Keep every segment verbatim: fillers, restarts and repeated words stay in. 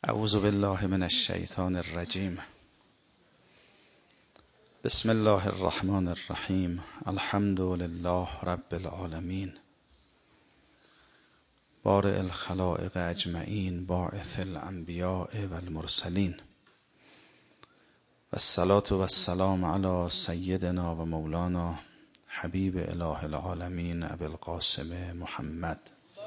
اعوذ بالله من الشیطان الرجیم. بسم الله الرحمن الرحیم. الحمد لله رب العالمین، بارئ الخلائق اجمعین، باعث الانبیاء والمرسلین، والصلاة والسلام علی سیدنا و مولانا حبیب اله العالمین ابی القاسم محمد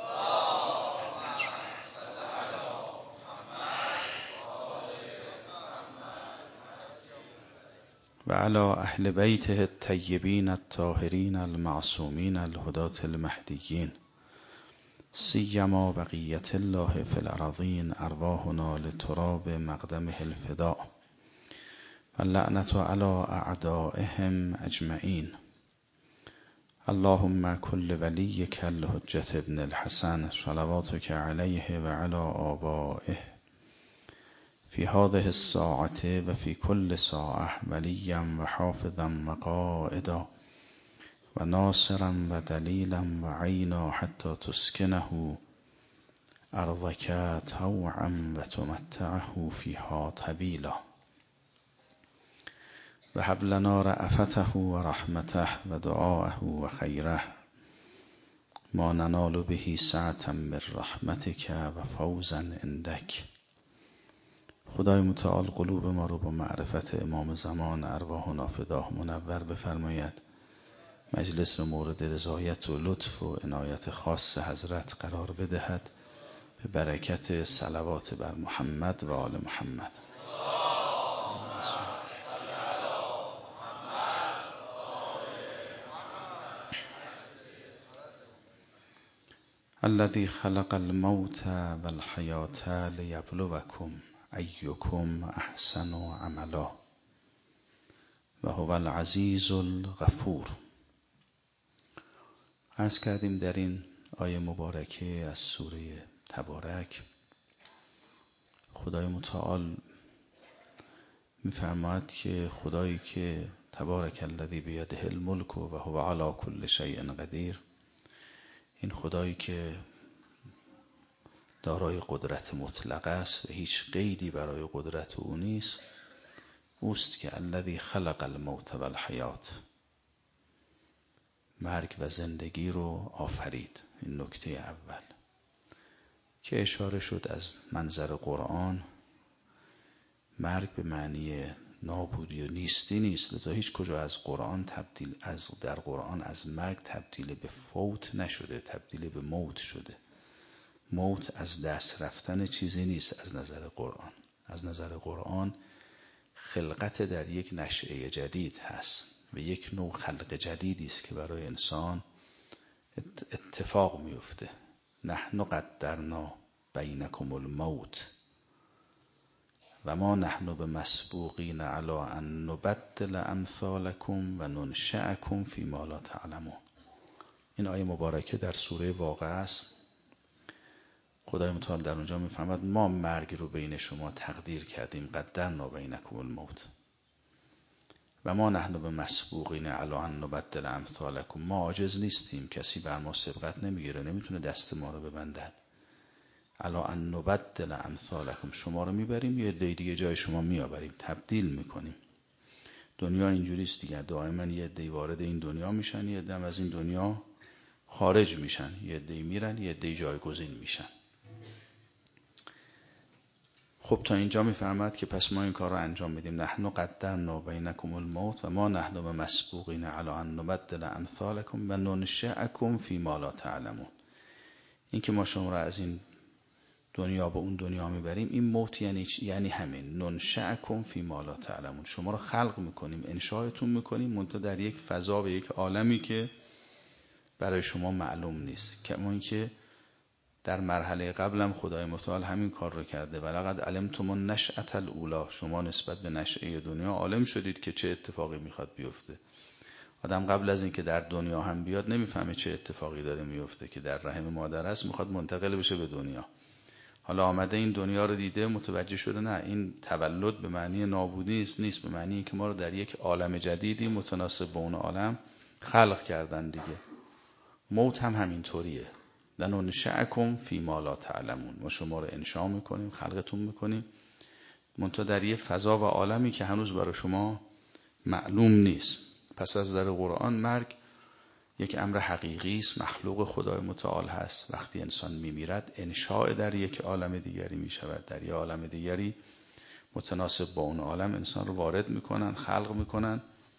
و علی اهل بیته الطیبین الطاهرین المعصومین الهداة المهدیین، سیما بقیة الله فی الارضین، ارواحنا لتراب مقدمه الفداء، واللعنة علی اعدائهم اجمعین. اللهم كل ولیک الحجة ابن الحسن صلواتک علیه و علی آبائه فی هذه الساعة و فی کل ساعة ولیا و حافظا و قائدا و ناصرا و دلیلا و عینا حتی تسکنه ارضک طوعا و تمتعه فیها طویلا، و هب لنا رأفته و رحمته و دعاءه و خیره ما ننال به سعة من رحمتک و فوزا عندک. خدای متعال قلوب ما رو با معرفت امام زمان ارواحنا فداه منور بفرماید. مجلس رو مورد رضایت و لطف و عنایت خاص حضرت قرار بدهد به برکت صلوات بر محمد و آل محمد. الذي خلق الموت والحیاة لیبلوکم ایکم احسن عملا و هو العزیز الغفور. عرض کردیم در این آیه مبارکه از سوره تبارک خدای متعال می‌فرماید که خدایی که تبارک الذی بیده الملک و هو علی کل شیء قدیر، این خدایی که دارای قدرت مطلق است و هیچ قیدی برای قدرت او نیست، اوست که الذی خلق الموت و الحیات، مرگ و زندگی رو آفرید. این نکته اول که اشاره شد از منظر قرآن، مرگ به معنی نابودی و نیستی نیست، لذا هیچ کجا از قرآن تبدیل از در قرآن از مرگ تبدیل به فوت نشده، تبدیل به موت شده. موت از دست رفتن چیزی نیست از نظر قرآن. از نظر قرآن خلقت در یک نشأه جدید هست و یک نوع خلق جدیدی است که برای انسان اتفاق میفته. نحن قدرنا بینکم الموت و ما نحن بمسبوقین علی ان نبدل امثالکم و ننشئکم فیما لا تعلمون. این آیه مبارکه در سوره واقعه است. خدای متعال در اونجا میفرماد ما مرگ رو بین شما تقدیر کردیم، قدرنا بینکم الموت و ما نحن بمسبوقین علی ان نبدل امثالکم. ما عاجز نیستیم، کسی بر ما سبقت نمیگیره، نمیتونه دست ما رو ببندد. علی ان نبدل امثالکم، شما رو میبریم یه عده دیگه جای شما میآوریم، تبدیل میکنیم. دنیا اینجوریست دیگه، دائما یه عده وارد این دنیا میشن، یه عده از این دنیا خارج میشن، یه عده میرن، یه عده جایگزین میشن. خب تا اینجا میفرماد که پس ما این کار رو انجام میدیم. نحن قدرنا بینکم الموت و ما نحن بمسبوقین علی ان نبدل امثالکم و ننشئکم فیما لا تعلمون. این که ما شما رو از این دنیا به اون دنیا میبریم، این موت یعنی یعنی همین ننشئکم فیما لا تعلمون. شما رو خلق میکنیم، انشاءتون میکنیم، منتها در یک فضا و یک عالمی که برای شما معلوم نیست. کما اینکه در مرحله قبلم خدای متعال همین کار رو کرده. ولقد علمتم النشأة الاولی، شما نسبت به نشأه دنیا عالم شدید که چه اتفاقی میخواد بیفته. آدم قبل از اینکه در دنیا هم بیاد نمیفهمه چه اتفاقی داره میفته، که در رحم مادر است میخواد منتقل بشه به دنیا. حالا آمده این دنیا رو دیده، متوجه شده نه این تولد به معنی نابودی نیست، نیست به معنی که ما رو در یک عالم جدیدی متناسب با اون عالم خلق کردن دیگه. موت هم همینطوریه. لننشأکم فی ما لا تعلمون، ما شما رو انشا میکنیم، خلقتون میکنیم منتها در یه فضا و عالمی که هنوز برای شما معلوم نیست. پس از در قرآن مرگ یک امر حقیقی است، مخلوق خدای متعال هست. وقتی انسان میمیرد انشاء در یک عالم دیگری میشود، در یک عالم دیگری متناسب با اون عالم انسان رو وارد میکنن، خلق میکنن.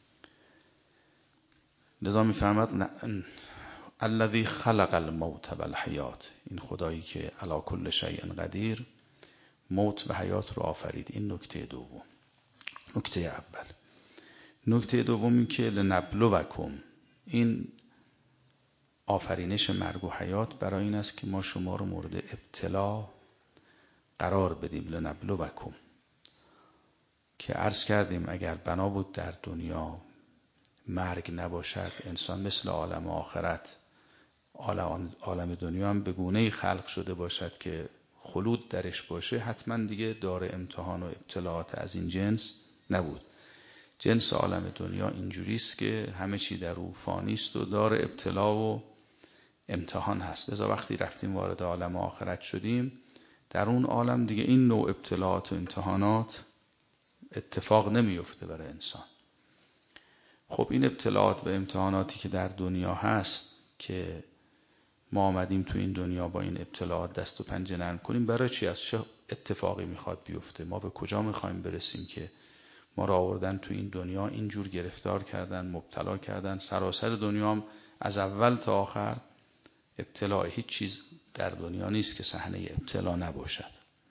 لذا میفرماد الذی خلق الموت والحیات، این خدایی که علی کل شیء قدیر موت و حیات رو آفرید. این نکته دوم. نکته اول. نکته دومی که لنبلوکم، این آفرینش مرگ و حیات برای این است که ما شما رو مورد ابتلا قرار بدیم. لنبلوکم که عرض کردیم اگر بنا بود در دنیا مرگ نباشد، انسان مثل عالم آخرت، عالم دنیا هم به گونه‌ای خلق شده باشد که خلود درش باشه، حتما دیگه دار امتحان و ابتلاعات از این جنس نبود. جنس عالم دنیا اینجوریست که همه چی در او فانی است و دار ابتلا و امتحان هست. لذا وقتی رفتیم وارد عالم آخرت شدیم، در اون عالم دیگه این نوع ابتلاعات و امتحانات اتفاق نمیفته برای انسان. خب این ابتلاعات و امتحاناتی که در دنیا هست که ما آمدیم تو این دنیا با این ابتلاعات دست و پنجه نرم کنیم، برای چی است؟ چه اتفاقی میخواد بیفته؟ ما به کجا میخوایم برسیم که ما را آوردن تو این دنیا اینجور گرفتار کردن، مبتلا کردن؟ سراسر دنیا هم از اول تا آخر ابتلاع، هیچ چیز در دنیا نیست که صحنه ابتلا نباشد.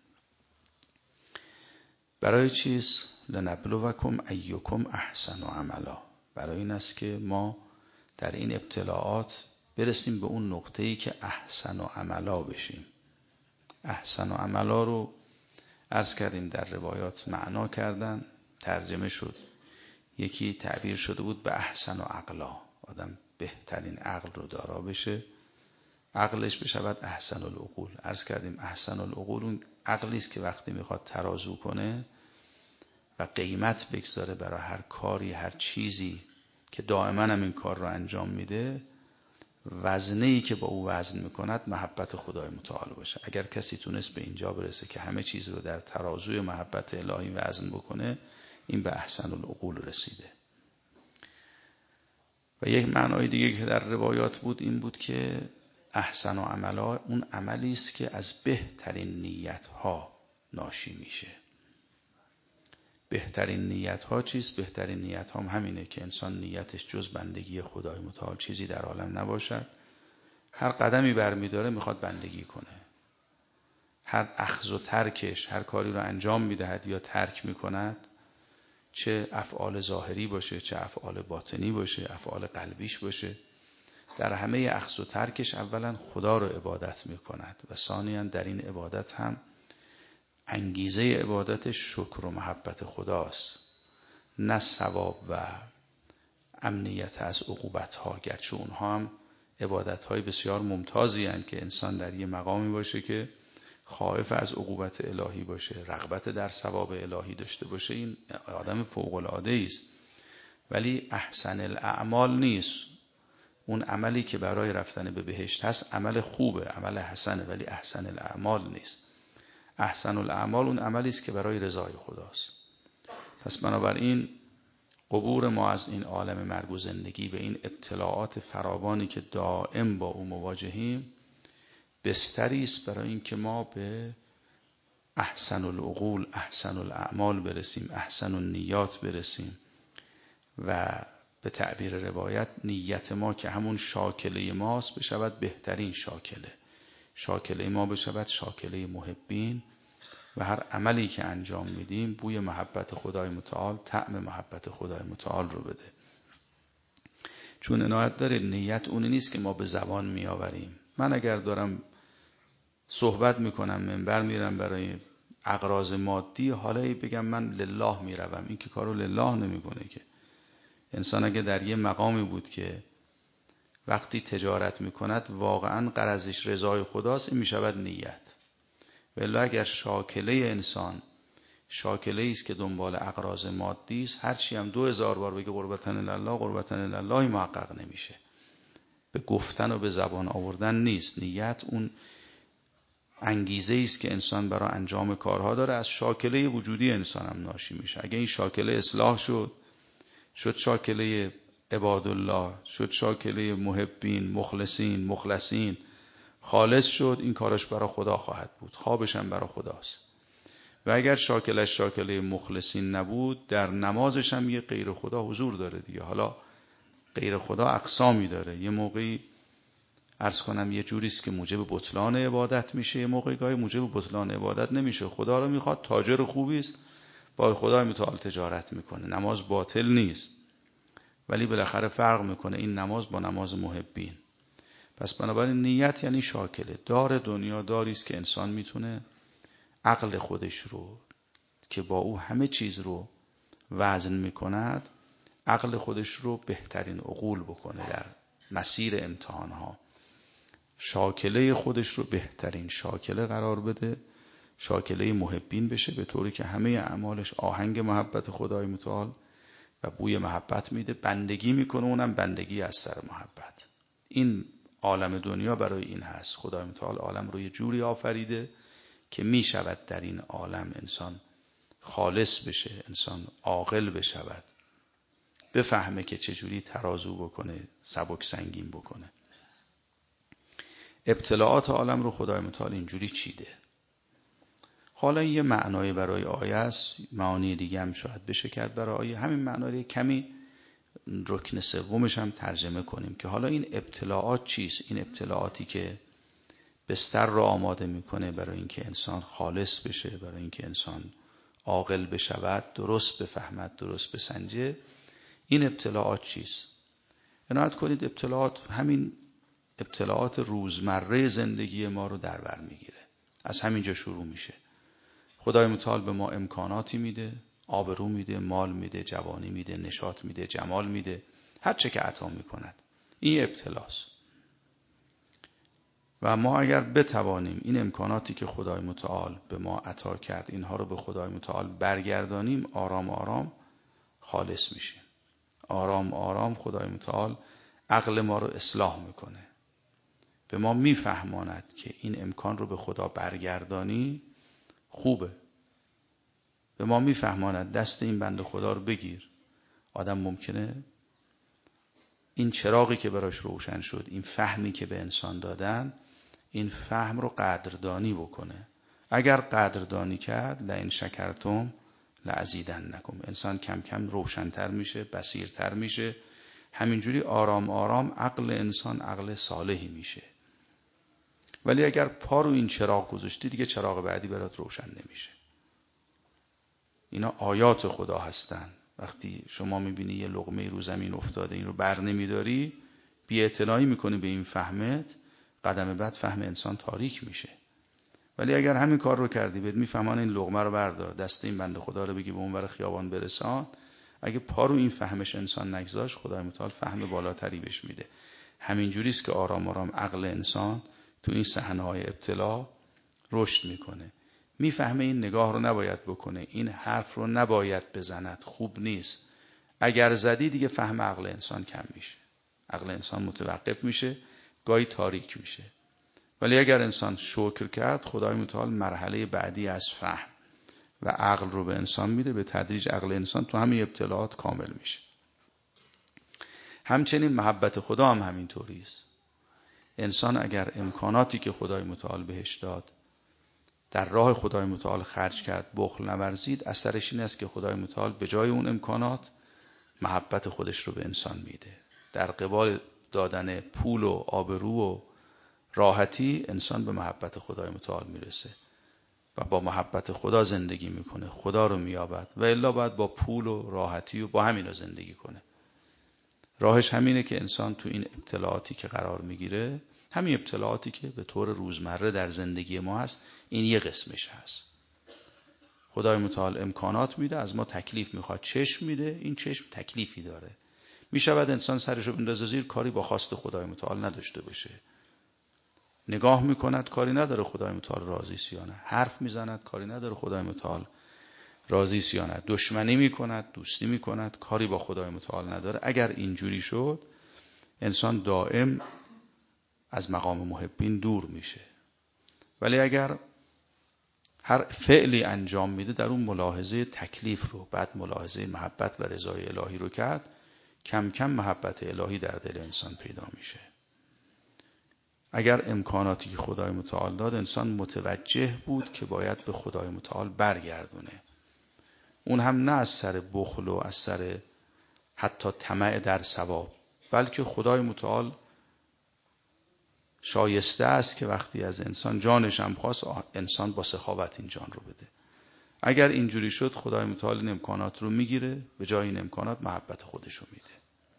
برای چیز؟ لنبلوکم ایکم احسن عملا، برای این است که ما در این ابتلاعات برسیم به اون نقطه‌ای که احسن و عملا بشیم. احسن و عملا رو عرض کردیم در روایات معنا کردن، ترجمه شد. یکی تعبیر شده بود به احسن و عقلا، آدم بهترین عقل رو دارا بشه، عقلش بشود احسن العقول. عرض کردیم احسن العقول اون عقلی است که وقتی میخواد ترازو کنه و قیمت بگذاره برای هر کاری، هر چیزی که دائما هم این کار رو انجام میده، وزنه‌ای که با او وزن میکند محبت خدای متعال باشه. اگر کسی تونست به اینجا برسه که همه چیز رو در ترازوی محبت الهی وزن بکنه، این به احسن العقول رسیده. و یک معنای دیگه که در روایات بود این بود که احسن و عملا اون عملی است که از بهترین نیت‌ها ناشی میشه. بهترین نیت‌ها چیست؟ بهترین نیت‌ها هم همینه که انسان نیتش جز بندگی خدای متعال چیزی در عالم نباشد. هر قدمی برمی‌داره میخواد بندگی کنه. هر اخذ و ترکش، هر کاری رو انجام میدهد یا ترک میکند، چه افعال ظاهری باشه، چه افعال باطنی باشه، افعال قلبیش باشه، در همه اخذ و ترکش اولا خدا رو عبادت میکند و ثانیاً در این عبادت هم انگیزه عبادتش شکر و محبت خداست، نه ثواب و امنیت از عقوبت‌ها. گرچه اونها هم عبادت‌های بسیار ممتازی هستند که انسان در یه مقامی باشه که خائف از عقوبت الهی باشه، رغبت در ثواب الهی داشته باشه، این آدم فوق‌العاده است. ولی احسن الاعمال نیست. اون عملی که برای رفتن به بهشت هست عمل خوبه، عمل حسنه، ولی احسن الاعمال نیست. احسن الاعمال اون عملی است که برای رضای خداست. پس بنابراین عبور ما از این عالم مرگ و زندگی و این ابتلاعات فراوانی که دائم با او مواجهیم، بستری است برای این که ما به احسن العقول، احسن الاعمال برسیم، احسن النیات برسیم و به تعبیر روایت نیت ما که همون شاکله ماست بشود بهترین شاکله. شاکله ما بشود شاکله محبین و هر عملی که انجام میدیم بوی محبت خدای متعال، طعم محبت خدای متعال رو بده. چون عنایت داره نیت اون نیست که ما به زبان میآوریم. من اگر دارم صحبت میکنم، منبر میرم برای اغراض مادی، حالا بگم من لله میروم، این که کارو لله نمیکنه که. انسان اگه در یه مقامی بود که وقتی تجارت میکند واقعا غرضش رضای خداست، این میشود نیت. ولی اگر شاکله انسان شاکله است که دنبال اغراض مادی است، هر چی هم دو هزار بار بگه قربتن الله قربتن الله محقق نمیشه. به گفتن و به زبان آوردن نیست. نیت اون انگیزه است که انسان برای انجام کارها داره، از شاکله وجودی انسان هم ناشی میشه. اگه این شاکله اصلاح شد، شد شاکله عبادالله، شد شاکله محبین، مخلصین، مخلصین، خالص شد، این کارش برای خدا خواهد بود، خوابش هم برای خداست. و اگر شاکلش شاکله مخلصین نبود، در نمازش هم یه غیر خدا حضور داره دیگه. حالا غیر خدا اقسامی داره. یه موقعی عرض کنم یه جوریست که موجب بطلان عبادت میشه، یه موقعی گاهی موجب بطلان عبادت نمیشه. خدا رو میخواد، تاجر خوبی است، با خدای متعال تجارت میکنه، نماز باطل نیست، ولی بالاخره فرق میکنه این نماز با نماز محبین. پس بنابراین نیت یعنی شاکله. دار دنیا داریست که انسان میتونه عقل خودش رو که با او همه چیز رو وزن میکند، عقل خودش رو بهترین عقول بکنه، در مسیر امتحانها شاکله خودش رو بهترین شاکله قرار بده، شاکله محبین بشه، به طوری که همه اعمالش آهنگ محبت خدای متعال و بوی محبت میده، بندگی میکنه، اونم بندگی از سر محبت. این عالم دنیا برای این هست. خدای متعال عالم رو یه جوری آفریده که میشود در این عالم انسان خالص بشه، انسان عاقل بشود، بفهمه که چجوری ترازو بکنه، سبک سنگین بکنه. ابتلاعات عالم رو خدای متعال اینجوری چیده. حالا یه معنای برای آیه است، معانی دیگه هم شاید بشه کرد برای آیه. همین معنای کمی رکن سومش هم ترجمه کنیم که حالا این ابتلاعات چیست؟ این ابتلاعاتی که بستر رو آماده میکنه برای اینکه انسان خالص بشه، برای اینکه انسان عاقل بشود، درست بفهمد، درست بسنجه. این ابتلاعات چیست؟ عنایت کنید ابتلاعات همین ابتلاعات روزمره زندگی ما رو در بر میگیره. از همینجا شروع میشه. خدای متعال به ما امکاناتی میده، آبرو میده، مال میده، جوانی میده، نشاط میده، جمال میده، هر چه که عطا میکند. این ابتلاست. و ما اگر بتوانیم این امکاناتی که خدای متعال به ما عطا کرد، اینها رو به خدای متعال برگردانیم، آرام آرام خالص میشیم. آرام آرام خدای متعال عقل ما رو اصلاح میکنه، به ما میفهماند که این امکان رو به خدا برگردانی خوبه. به ما میفهماند دست این بنده خدا رو بگیر. آدم ممکنه این چراغی که براش روشن شد، این فهمی که به انسان دادن، این فهم رو قدردانی بکنه. اگر قدردانی کرد، لئن شکرتم لازیدنکم، انسان کم کم روشن‌تر میشه، بصیرتر میشه. همینجوری آرام آرام عقل انسان عقل صالحی میشه. ولی اگر پا رو این چراغ گذاشتی، دیگه چراغ بعدی برات روشن نمیشه. اینا آیات خدا هستن. وقتی شما میبینی یه لقمه رو زمین افتاده، این رو بر نمیداری، بی‌اعتنایی میکنی به این فهمت، قدم بعد فهم انسان تاریک میشه. ولی اگر همین کار رو کردی، بهت میفهمان این لقمه رو بردار، دست این بنده خدا رو بگی به اونور خیابان برسان، اگه پا رو این فهمش انسان نگذاشت، خدای متعال فهم بالاتری بهش میده. همین جوریست که آرام آرام عقل انسان تو این صحنه‌های ابتلا رشد میکنه. میفهمه این نگاه رو نباید بکنه، این حرف رو نباید بزند، خوب نیست. اگر زدی دیگه فهم عقل انسان کم میشه، عقل انسان متوقف میشه، گاهی تاریک میشه. ولی اگر انسان شکر کرد، خدای متعال مرحله بعدی از فهم و عقل رو به انسان میده. به تدریج عقل انسان تو همین ابتلاعات کامل میشه. همچنین محبت خدا هم همین طوری است. انسان اگر امکاناتی که خدای متعال بهش داد در راه خدای متعال خرج کرد، بخل نورزید، اثرش این است که خدای متعال به جای اون امکانات محبت خودش رو به انسان میده. در قبال دادن پول و آبرو و راحتی، انسان به محبت خدای متعال میرسه و با محبت خدا زندگی میکنه، خدا رو مییابد. و الا باید با پول و راحتی و با همین رو زندگی کنه. راهش همینه که انسان تو این ابتلاعاتی که قرار میگیره، همین ابتلاعاتی که به طور روزمره در زندگی ما هست، این یه قسمش هست. خدای متعال امکانات میده، از ما تکلیف میخواد، چشم میده، این چشم تکلیفی داره. میشود انسان سرش رو بندازه زیر، کاری با خواست خدای متعال نداشته باشه. نگاه میکند، کاری نداره خدای متعال راضی است یا نه. حرف میزند، کاری نداره خدای متعال راضی است یا نه. دشمنی میکند، دوستی میکند، کاری با خدای متعال نداره. اگر اینجوری شد، انسان دائم از مقام محبین دور میشه. ولی اگر هر فعلی انجام میده در اون ملاحظه تکلیف رو، بعد ملاحظه محبت و رضای الهی رو کرد، کم کم محبت الهی در دل انسان پیدا میشه. اگر امکاناتی که خدای متعال داد انسان متوجه بود که باید به خدای متعال برگردونه، اون هم نه از سر بخل و از سر حتی طمع در ثواب، بلکه خدای متعال شایسته است که وقتی از انسان جانش هم خواست انسان با سخاوت این جان رو بده. اگر اینجوری شد خدای متعال این امکانات رو میگیره، به جای این امکانات محبت خودش رو میده،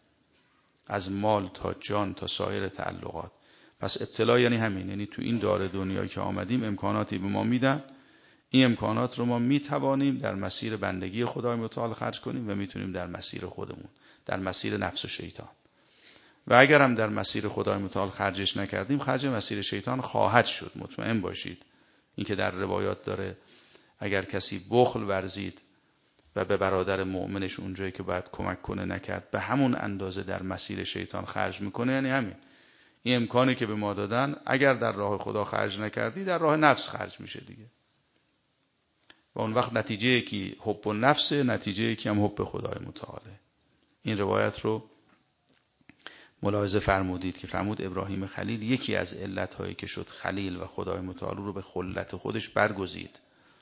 از مال تا جان تا سایر تعلقات. پس ابتلا یعنی همین، یعنی تو این دار دنیا که آمدیم امکاناتی به ما میدن، این امکانات رو ما میتوانیم در مسیر بندگی خدای متعال خرج کنیم و میتونیم در مسیر خودمون، در مسیر نفس و شیطان. و اگر هم در مسیر خدای متعال خرجش نکردیم، خرج مسیر شیطان خواهد شد. مطمئن باشید این که در روایات داره اگر کسی بخل ورزید و به برادر مؤمنش اونجایی که باید کمک کنه نکرد، به همون اندازه در مسیر شیطان خرج میکنه. یعنی همین، این امکانی که به ما دادن اگر در راه خدا خرج نکردی در راه نفس خرج میشه دیگه. و اون وقت نتیجه یکی حب النفس، نتیجه یکی هم حب خدای متعاله. این روایت رو ملاحظه فرمودید که فرمود ابراهیم خلیل یکی از علتهایی که شد خلیل و خدای متعال رو به خلت خودش برگزید،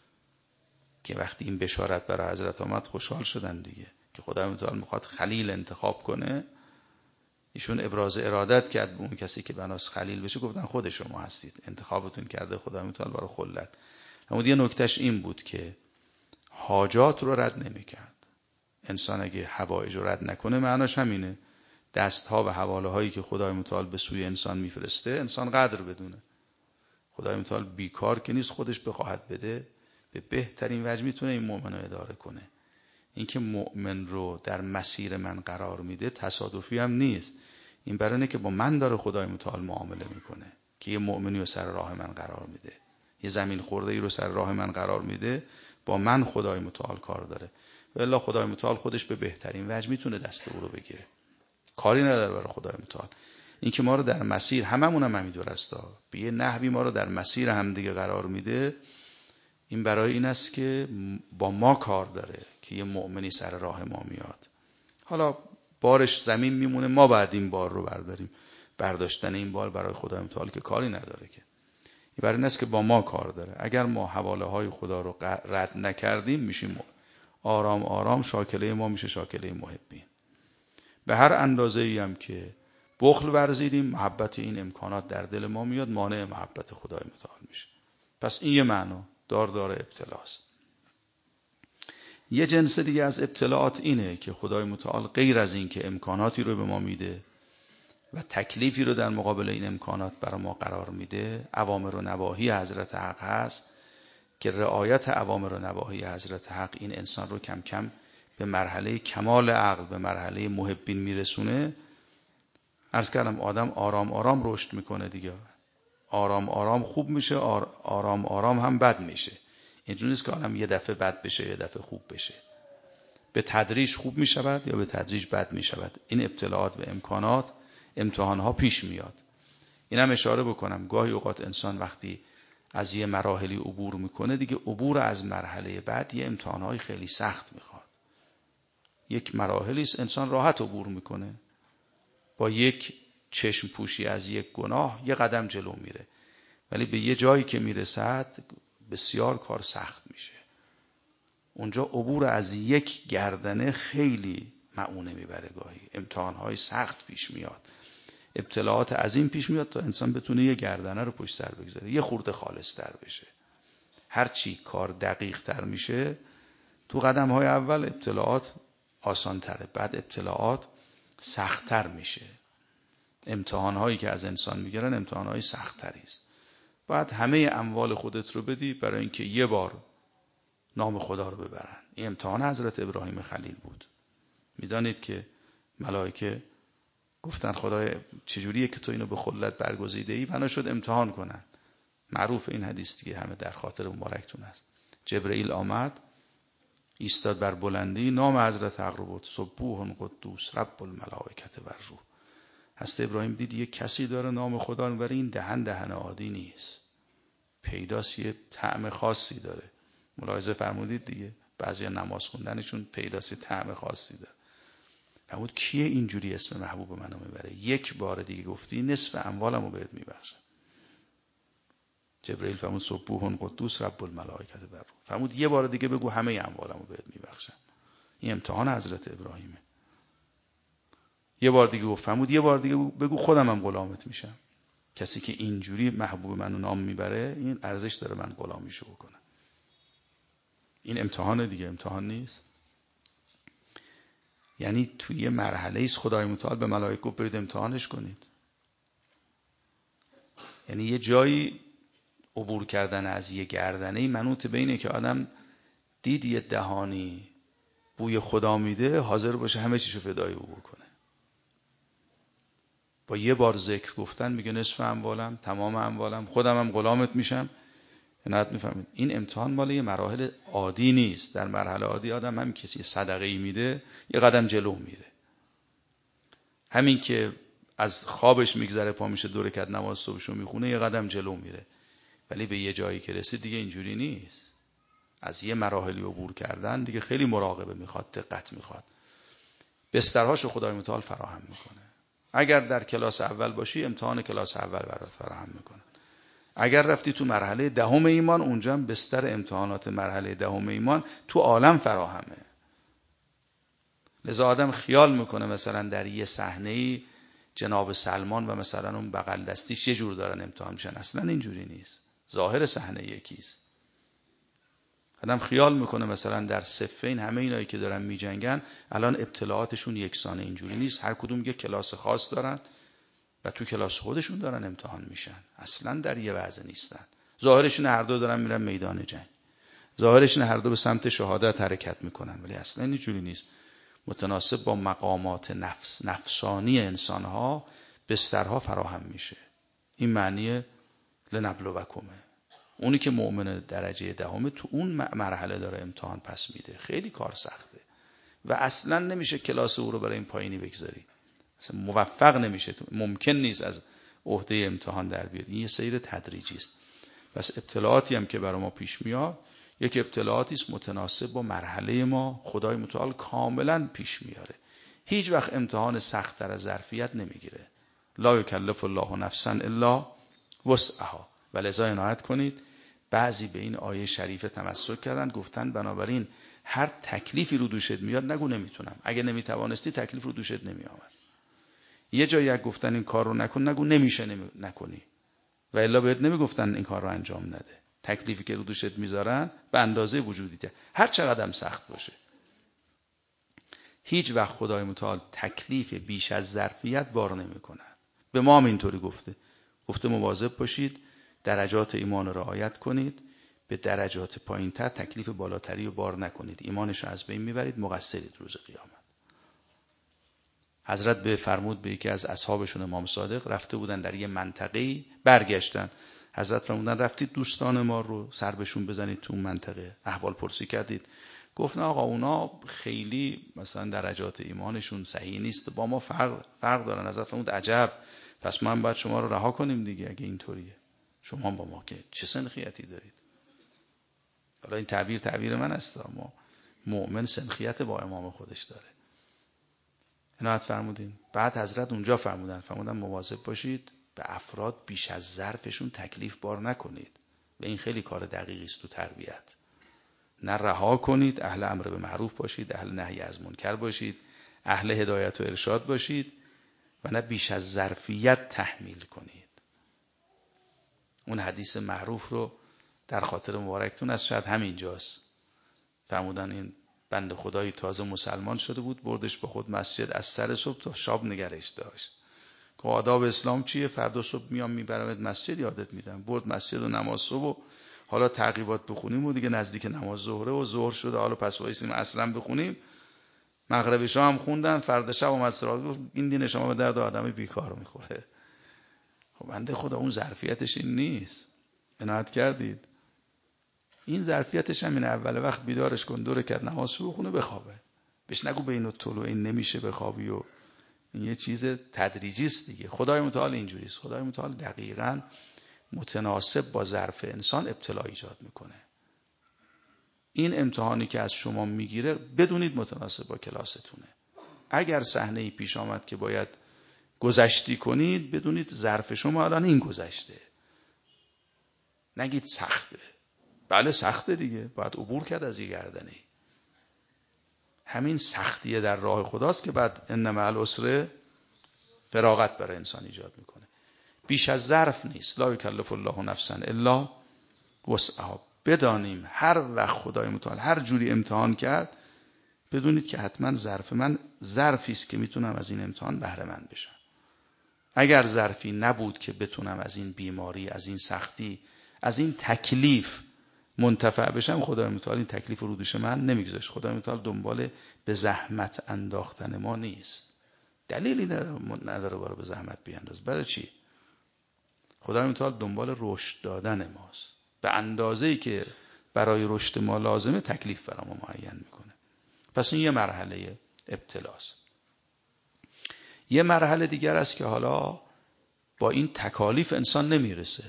که وقتی این بشارت برای حضرت آمد خوشحال شدن دیگه که خدای متعال میخواد خلیل انتخاب کنه. ایشون ابراز ارادت کرد به اون کسی که بناس خلیل بشه، گفتن خود شما هستید، انتخابتون کرده خدای متعال برای خلت. اما یه نکتهش این بود که حاجات رو رد نمی‌کرد. انسان اگه حوائج رو رد نکنه معناش همینه، دستها و حواله هایی که خدای متعال به سوی انسان میفرسته انسان قدر بدونه. خدای متعال بیکار که نیست، خودش بخواهد بده به بهترین وجه میتونه این مؤمن رو اداره کنه. اینکه مؤمن رو در مسیر من قرار میده تصادفی هم نیست، این برای اینه که با من داره خدای متعال معامله میکنه که یه مؤمنی رو سر راه من قرار میده، یه زمین خورده ای رو سر راه من قرار میده، با من خدای متعال کار داره. و الا خدای متعال خودش به بهترین وجه میتونه دست او رو بگیره، کاری نداره برای خدای متعال. این که ما رو در مسیر، هممون هم همینطور است، به یه نحوی ما رو در مسیر همدیگه قرار میده، این برای این است که با ما کار داره که یه مؤمنی سر راه ما میاد. حالا بارش زمین میمونه، ما بعد این بار رو برداریم. برداشتن این بار برای خدای متعال که کاری نداره که، این برای این است که با ما کار داره. اگر ما حواله های خدا رو رد نکردیم میشیم آرام آرام شاکله ما میشه شاکله محبین. به هر اندازه‌ای هم که بخل ورزیدیم محبت این امکانات در دل ما میاد، مانع محبت خدای متعال میشه. پس این یه معنا دار دار ابتلاست. یه جنس دیگه از ابتلاعات اینه که خدای متعال غیر از این که امکاناتی رو به ما میده و تکلیفی رو در مقابل این امکانات برای ما قرار میده، اوامر و نواهی حضرت حق هست که رعایت اوامر و نواهی حضرت حق این انسان رو کم کم به مرحله کمال عقل، به مرحله محبین میرسونه. عرض کردم آدم آرام آرام رشد میکنه دیگه، آرام آرام خوب میشه، آرام آرام هم بد میشه. اینجوری نیست که آدم یه دفعه بد بشه یه دفعه خوب بشه، به تدریج خوب میشود یا به تدریج بد میشود. این ابتلاعات و امکانات امتحانها پیش میاد. اینم اشاره بکنم گاهی اوقات انسان وقتی از یه مراحلی عبور میکنه دیگه، عبور از مرحله بعد یه امتحانهای خیلی سخت میخواد. یک مراحلی است انسان راحت عبور میکنه، با یک چشم پوشی از یک گناه یه قدم جلو میره، ولی به یه جایی که میرسد بسیار کار سخت میشه. اونجا عبور از یک گردنه خیلی معونه میبره، گاهی امتحانهای سخت پیش میاد، ابتلاعات عظیم پیش میاد تا انسان بتونه یه گردنه رو پشت سر بگذاره، یه خورده خالص تر بشه. هرچی کار دقیق تر میشه تو قدم های اول ابتلاعات آسان تره، بعد ابتلاعات سخت تر میشه. امتحان هایی که از انسان میگیرن امتحان های سخت تری است. باید همه اموال خودت رو بدی برای اینکه یه بار نام خدا رو ببرن. این امتحان حضرت ابراهیم خلیل بود. میدانید که ملائکه گفتن خدای چجوریه که تو اینو به خلت برگزیده ای؟ بنا شد امتحان کنن. معروف این حدیث دیگه، همه در خاطر مبارکتون است. جبرئیل آمد ایستاد بر بلندی، نام حضرت حق رو برد، سبوح قدوس رب الملائکه و الروح. حضرت ابراهیم دید یه کسی داره نام خدا رو میبره، این دهن دهن عادی نیست، پیداست یه طعم خاصی داره. ملاحظه فرمودید دیگه، بعضی نماز خوندنشون پیداست طعم خاصی داره. فرمود کیه اینجوری اسم محبوب منو میبره؟ یک بار دیگه گفتی نصف اموالمو بهت میبخشم. جبرئیل فرمود سبوح قدوس رب الملائکه و الروح. فرمود یه بار دیگه بگو همه اموالمو بهت میبخشم. این امتحان حضرت ابراهیمه. یه بار دیگه گفت، فرمود یه بار دیگه بگو خودم هم غلامت میشم. کسی که اینجوری محبوب منو نام میبره این ارزش داره من غلامیشو بکنم. این امتحان دیگه، امتحان نیست؟ یعنی توی یه مرحله ایست خدای متعال به ملائکه گفت برید امتحانش کنید. یعنی یه جایی عبور کردن از یه گردنه منوط به اینه که آدم دید یه دهانی بوی خدا میده، حاضر باشه همه چیشو فدای او بکنه. با یه بار ذکر گفتن میگه نصف اموالم، تمام اموالم، خودم هم غلامت میشم. عنایت میفهمید این امتحان مال یه مراحل عادی نیست. در مرحله عادی آدم هم کسی صدقه ای میده یه قدم جلو میره، همین که از خوابش میگذره پا میشه دو رکعت نماز صبحشو میخونه یه قدم جلو میره. ولی به یه جایی که رسید دیگه اینجوری نیست. از یه مراحلی عبور کردن دیگه خیلی مراقبه میخواد، دقت میخواد. بسترهاشو خدای متعال فراهم میکنه. اگر در کلاس اول باشی امتحان کلاس اول برات فراهم میکنه. اگر رفتی تو مرحله دهم ایمان، اونجا هم بستر امتحانات مرحله دهم ایمان تو عالم فراهمه. لذا آدم خیال میکنه مثلا در یه صحنه‌ای جناب سلمان و مثلا اون بغل دستیش یه جور دارن امتحان میشن. اصلا اینجوری نیست. ظاهر صحنه یکیست. آدم خیال میکنه مثلا در صفین همه اینایی که دارن میجنگن الان ابتلاعاتشون یکسانه. اینجوری نیست. هر کدوم یه کلاس خاص دارن و تو کلاس خودشون دارن امتحان میشن. اصلا در یه وضع نیستن. ظاهرشون هر دو دارن میرن میدان جنگ، ظاهرشون هر دو به سمت شهادت حرکت میکنن، ولی اصلا اینجوری نیست. متناسب با مقامات نفس نفسانی انسانها بسترها فراهم میشه. این معنی لنبلوکمه. اونی که مؤمن درجه دهمه تو اون مرحله داره امتحان پس میده. خیلی کار سخته و اصلا نمیشه کلاس او رو برای این پایینی بگذاری. اصلا موفق نمیشه، ممکن نیست از عهده امتحان در بیاد. این یه سیر تدریجی است. پس ابتلاعاتی هم که برای ما پیش میاد یک ابتلاعاتی است متناسب با مرحله ما، خدای متعال کاملا پیش میاره. هیچ وقت امتحان سخت تر از ظرفیت نمیگیره. لا یکلف الله نفسا الا وسعها. ولذا عنایت کنید بعضی به این آیه شریفه تمسک کردن، گفتن بنابراین هر تکلیفی رو دوشت میاد نگو نمیتونم. اگه نمیتوانستی تکلیف رو دوشت نمیآمد. یه جایی یک گفتن این کار رو نکن نگو نمیشه نمی... نکنی. و الا بهت نمیگفتن این کار رو انجام نده. تکلیفی که رو دوشت میذارن به اندازه وجودیته، هر چقدر سخت باشه. هیچ وقت خدای متعال تکلیف بیش از ظرفیت بار نمیکنه. به ما هم اینطوری گفته. گفته مواظب باشید، درجات ایمان رو رعایت کنید، به درجات پایینتر تکلیف بالاتری رو بار نکنید. ایمانش رو از بین میبرید، مقصرید روز قیامت. حضرت به فرمود به یکی از اصحابشون امام صادق، رفته بودن در یه منطقه‌ای، برگشتن. حضرت فرمودن رفتید دوستان ما رو سر بهشون بزنید تو اون منطقه، احوال پرسی کردید؟ گفت نه آقا اونا خیلی مثلا درجات ایمانشون صحیح نیست، با ما فرق فرق دارن. حضرت فرمود عجب، پس من باید شما رو رها کنیم دیگه اگه اینطوریه. شما با ما که چه سنخیتی دارید؟ حالا این تعبیر تعبیر من است، ما مؤمن سنخیت با امام خودش داره. عنایت فرمودین. بعد حضرت اونجا فرمودن فرمودن مواظب باشید به افراد بیش از ظرفشون تکلیف بار نکنید. و این خیلی کار دقیقی است تو تربیت. نه رها کنید، اهل امر به معروف باشید، اهل نهی از منکر باشید، اهل هدایت و ارشاد باشید، و نه بیش از ظرفیت تحمیل کنید. اون حدیث معروف رو در خاطر مبارکتون از شاید همینجاست. فرمودن این بنده خدایی تازه مسلمان شده بود، بردش با خود مسجد از سر صبح تا شب نگرش داشت. که آداب اسلام چیه؟ فردا صبح میام میبرمت مسجد یادت میدم. برد مسجد و نماز صبح و حالا تعقیبات بخونیم و دیگه نزدیک نماز ظهره و ظهر شده، حالا پس وایسیم عصرم بخونیم. مغرب شام خوندن، فردا شب اومد سراغ گفت این دین شما به درد آدم بیکار میخوره. خب بنده خدا اون ظرفیتش این نیست. عنایت کردید. این ظرفیتش همین اول وقت بیدارش کن، دو رکعت نماز بخونه بخوابه. بهش نگو بین الطلوع این نمیشه بخوابی و این یه چیز تدریجی است دیگه. خدای متعال اینجوری است. خدای متعال دقیقاً متناسب با ظرف انسان ابتلا ایجاد میکنه. این امتحانی که از شما میگیره بدونید متناسب با کلاستونه. اگر صحنه‌ای پیش آمد که باید گذشتی کنید، بدونید ظرف شما الان این گذشته. نگید سخته. بله سخته دیگه، باید عبور کرد از این گردنه. همین سختیه در راه خداست که بعد ان مع العسر فراغت برای انسان ایجاد میکنه. بیش از ظرف نیست. لا یکلف الله نفسا الا وسعها. بدانیم هر وقت خدای متعال هر جوری امتحان کرد، بدونید که حتما ظرف من ظرفی است که میتونم از این امتحان بهره مند بشم. اگر ظرفی نبود که بتونم از این بیماری، از این سختی، از این تکلیف منتفع بشم، خدای متعال این تکلیف رو دوش من نمیگذاشت. خدای متعال دنبال به زحمت انداختن ما نیست. دلیلی نداره بارو به زحمت بیانداز. برای چی؟ خدای متعال دنبال رشد دادن ماست. به اندازه‌ای که برای رشد ما لازمه تکلیف برای ما معین میکنه. پس این یه مرحله ابتلاست. یه مرحله دیگر است که حالا با این تکالیف انسان نمیرسه.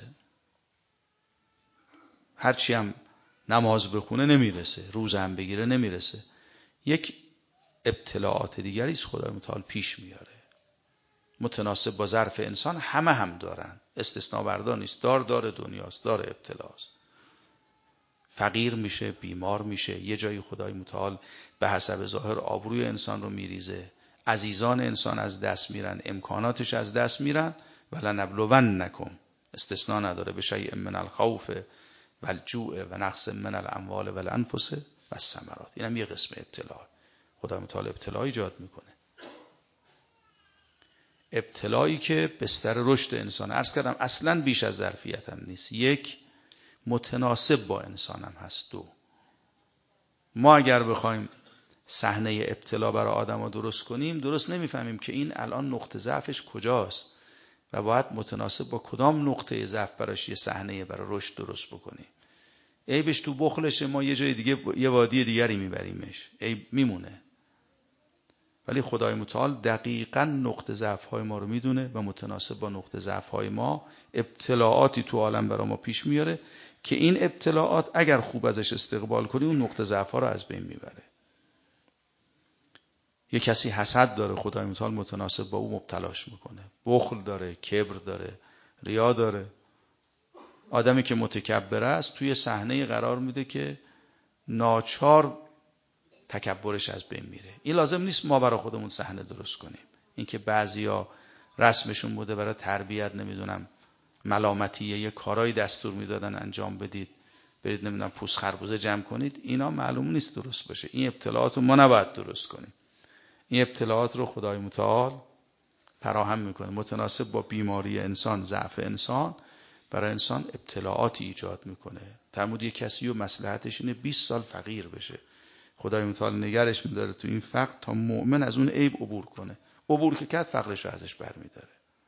هرچی هم نماز بخونه نمیرسه، روزه هم بگیره نمیرسه. یک ابتلاعات دیگری است خدای متعال پیش میاره. متناسب با ظرف انسان همه هم دارن. استثناء بردار نیست. دار دار دنیاست، دار ابتلاست. فقیر میشه، بیمار میشه، یه جایی خدای متعال به حسب ظاهر آبروی انسان رو میریزه، عزیزان انسان از دست میرن، امکاناتش از دست میرن. ولنبلونکم استثناء نداره، به شیء من الخوف والجوع و نقص من الاموال والانفس والثمرات. اینم یه قسم ابتلا. خدای متعال ابتلا ایجاد میکنه. ابتلایی که بستر رشد انسان. عرض کردم اصلا بیش از ظرفیتم نیست. یک، متناسب با انسانم هست. دو، ما اگر بخوایم صحنه ابتلا برای آدم درست کنیم، درست نمیفهمیم که این الان نقطه ضعفش کجاست و باید متناسب با کدام نقطه ضعف براش یه صحنه برای رشد درست بکنیم. عیبش تو بخلشه، ما یه جای دیگه یه وادی دیگری میبریمش، عیب میمونه. ولی خدای متعال دقیقاً نقطه ضعف های ما رو میدونه و متناسب با نقطه ضعف های ما ابتلاعاتی تو عالم برای ما پیش میاره که این ابتلاعات اگر خوب ازش استقبال کنی اون نقطه ضعف ها رو از بین میبره. یه کسی حسد داره، خدای متعال متناسب با او مبتلاش میکنه. بخل داره، کبر داره، ریا داره. آدمی که متکبر است توی صحنه قرار میده که ناچار تکبرش از بین میره. این لازم نیست ما برای خودمون صحنه درست کنیم. این که بعضیا رسمشون بوده برای تربیت، نمیدونم ملامتیه، یه کارهای دستور میدادن انجام بدید، برید نمیدونم پوست خربوزه جمع کنید، اینا معلوم نیست درست باشه. این ابتلاعات رو ما نباید درست کنیم. این ابتلاعات رو خدای متعال فراهم میکنه. متناسب با بیماری انسان، ضعف انسان، برای انسان ابتلاعاتی ایجاد میکنه. فرمود یک کسی و مصلحتش اینه بیست سال فقیر بشه، خدای متعال نگرش میداره تو این فقر تا مؤمن از اون عیب عبور کنه. عبور که کرد فقرش رو ازش برمیداره.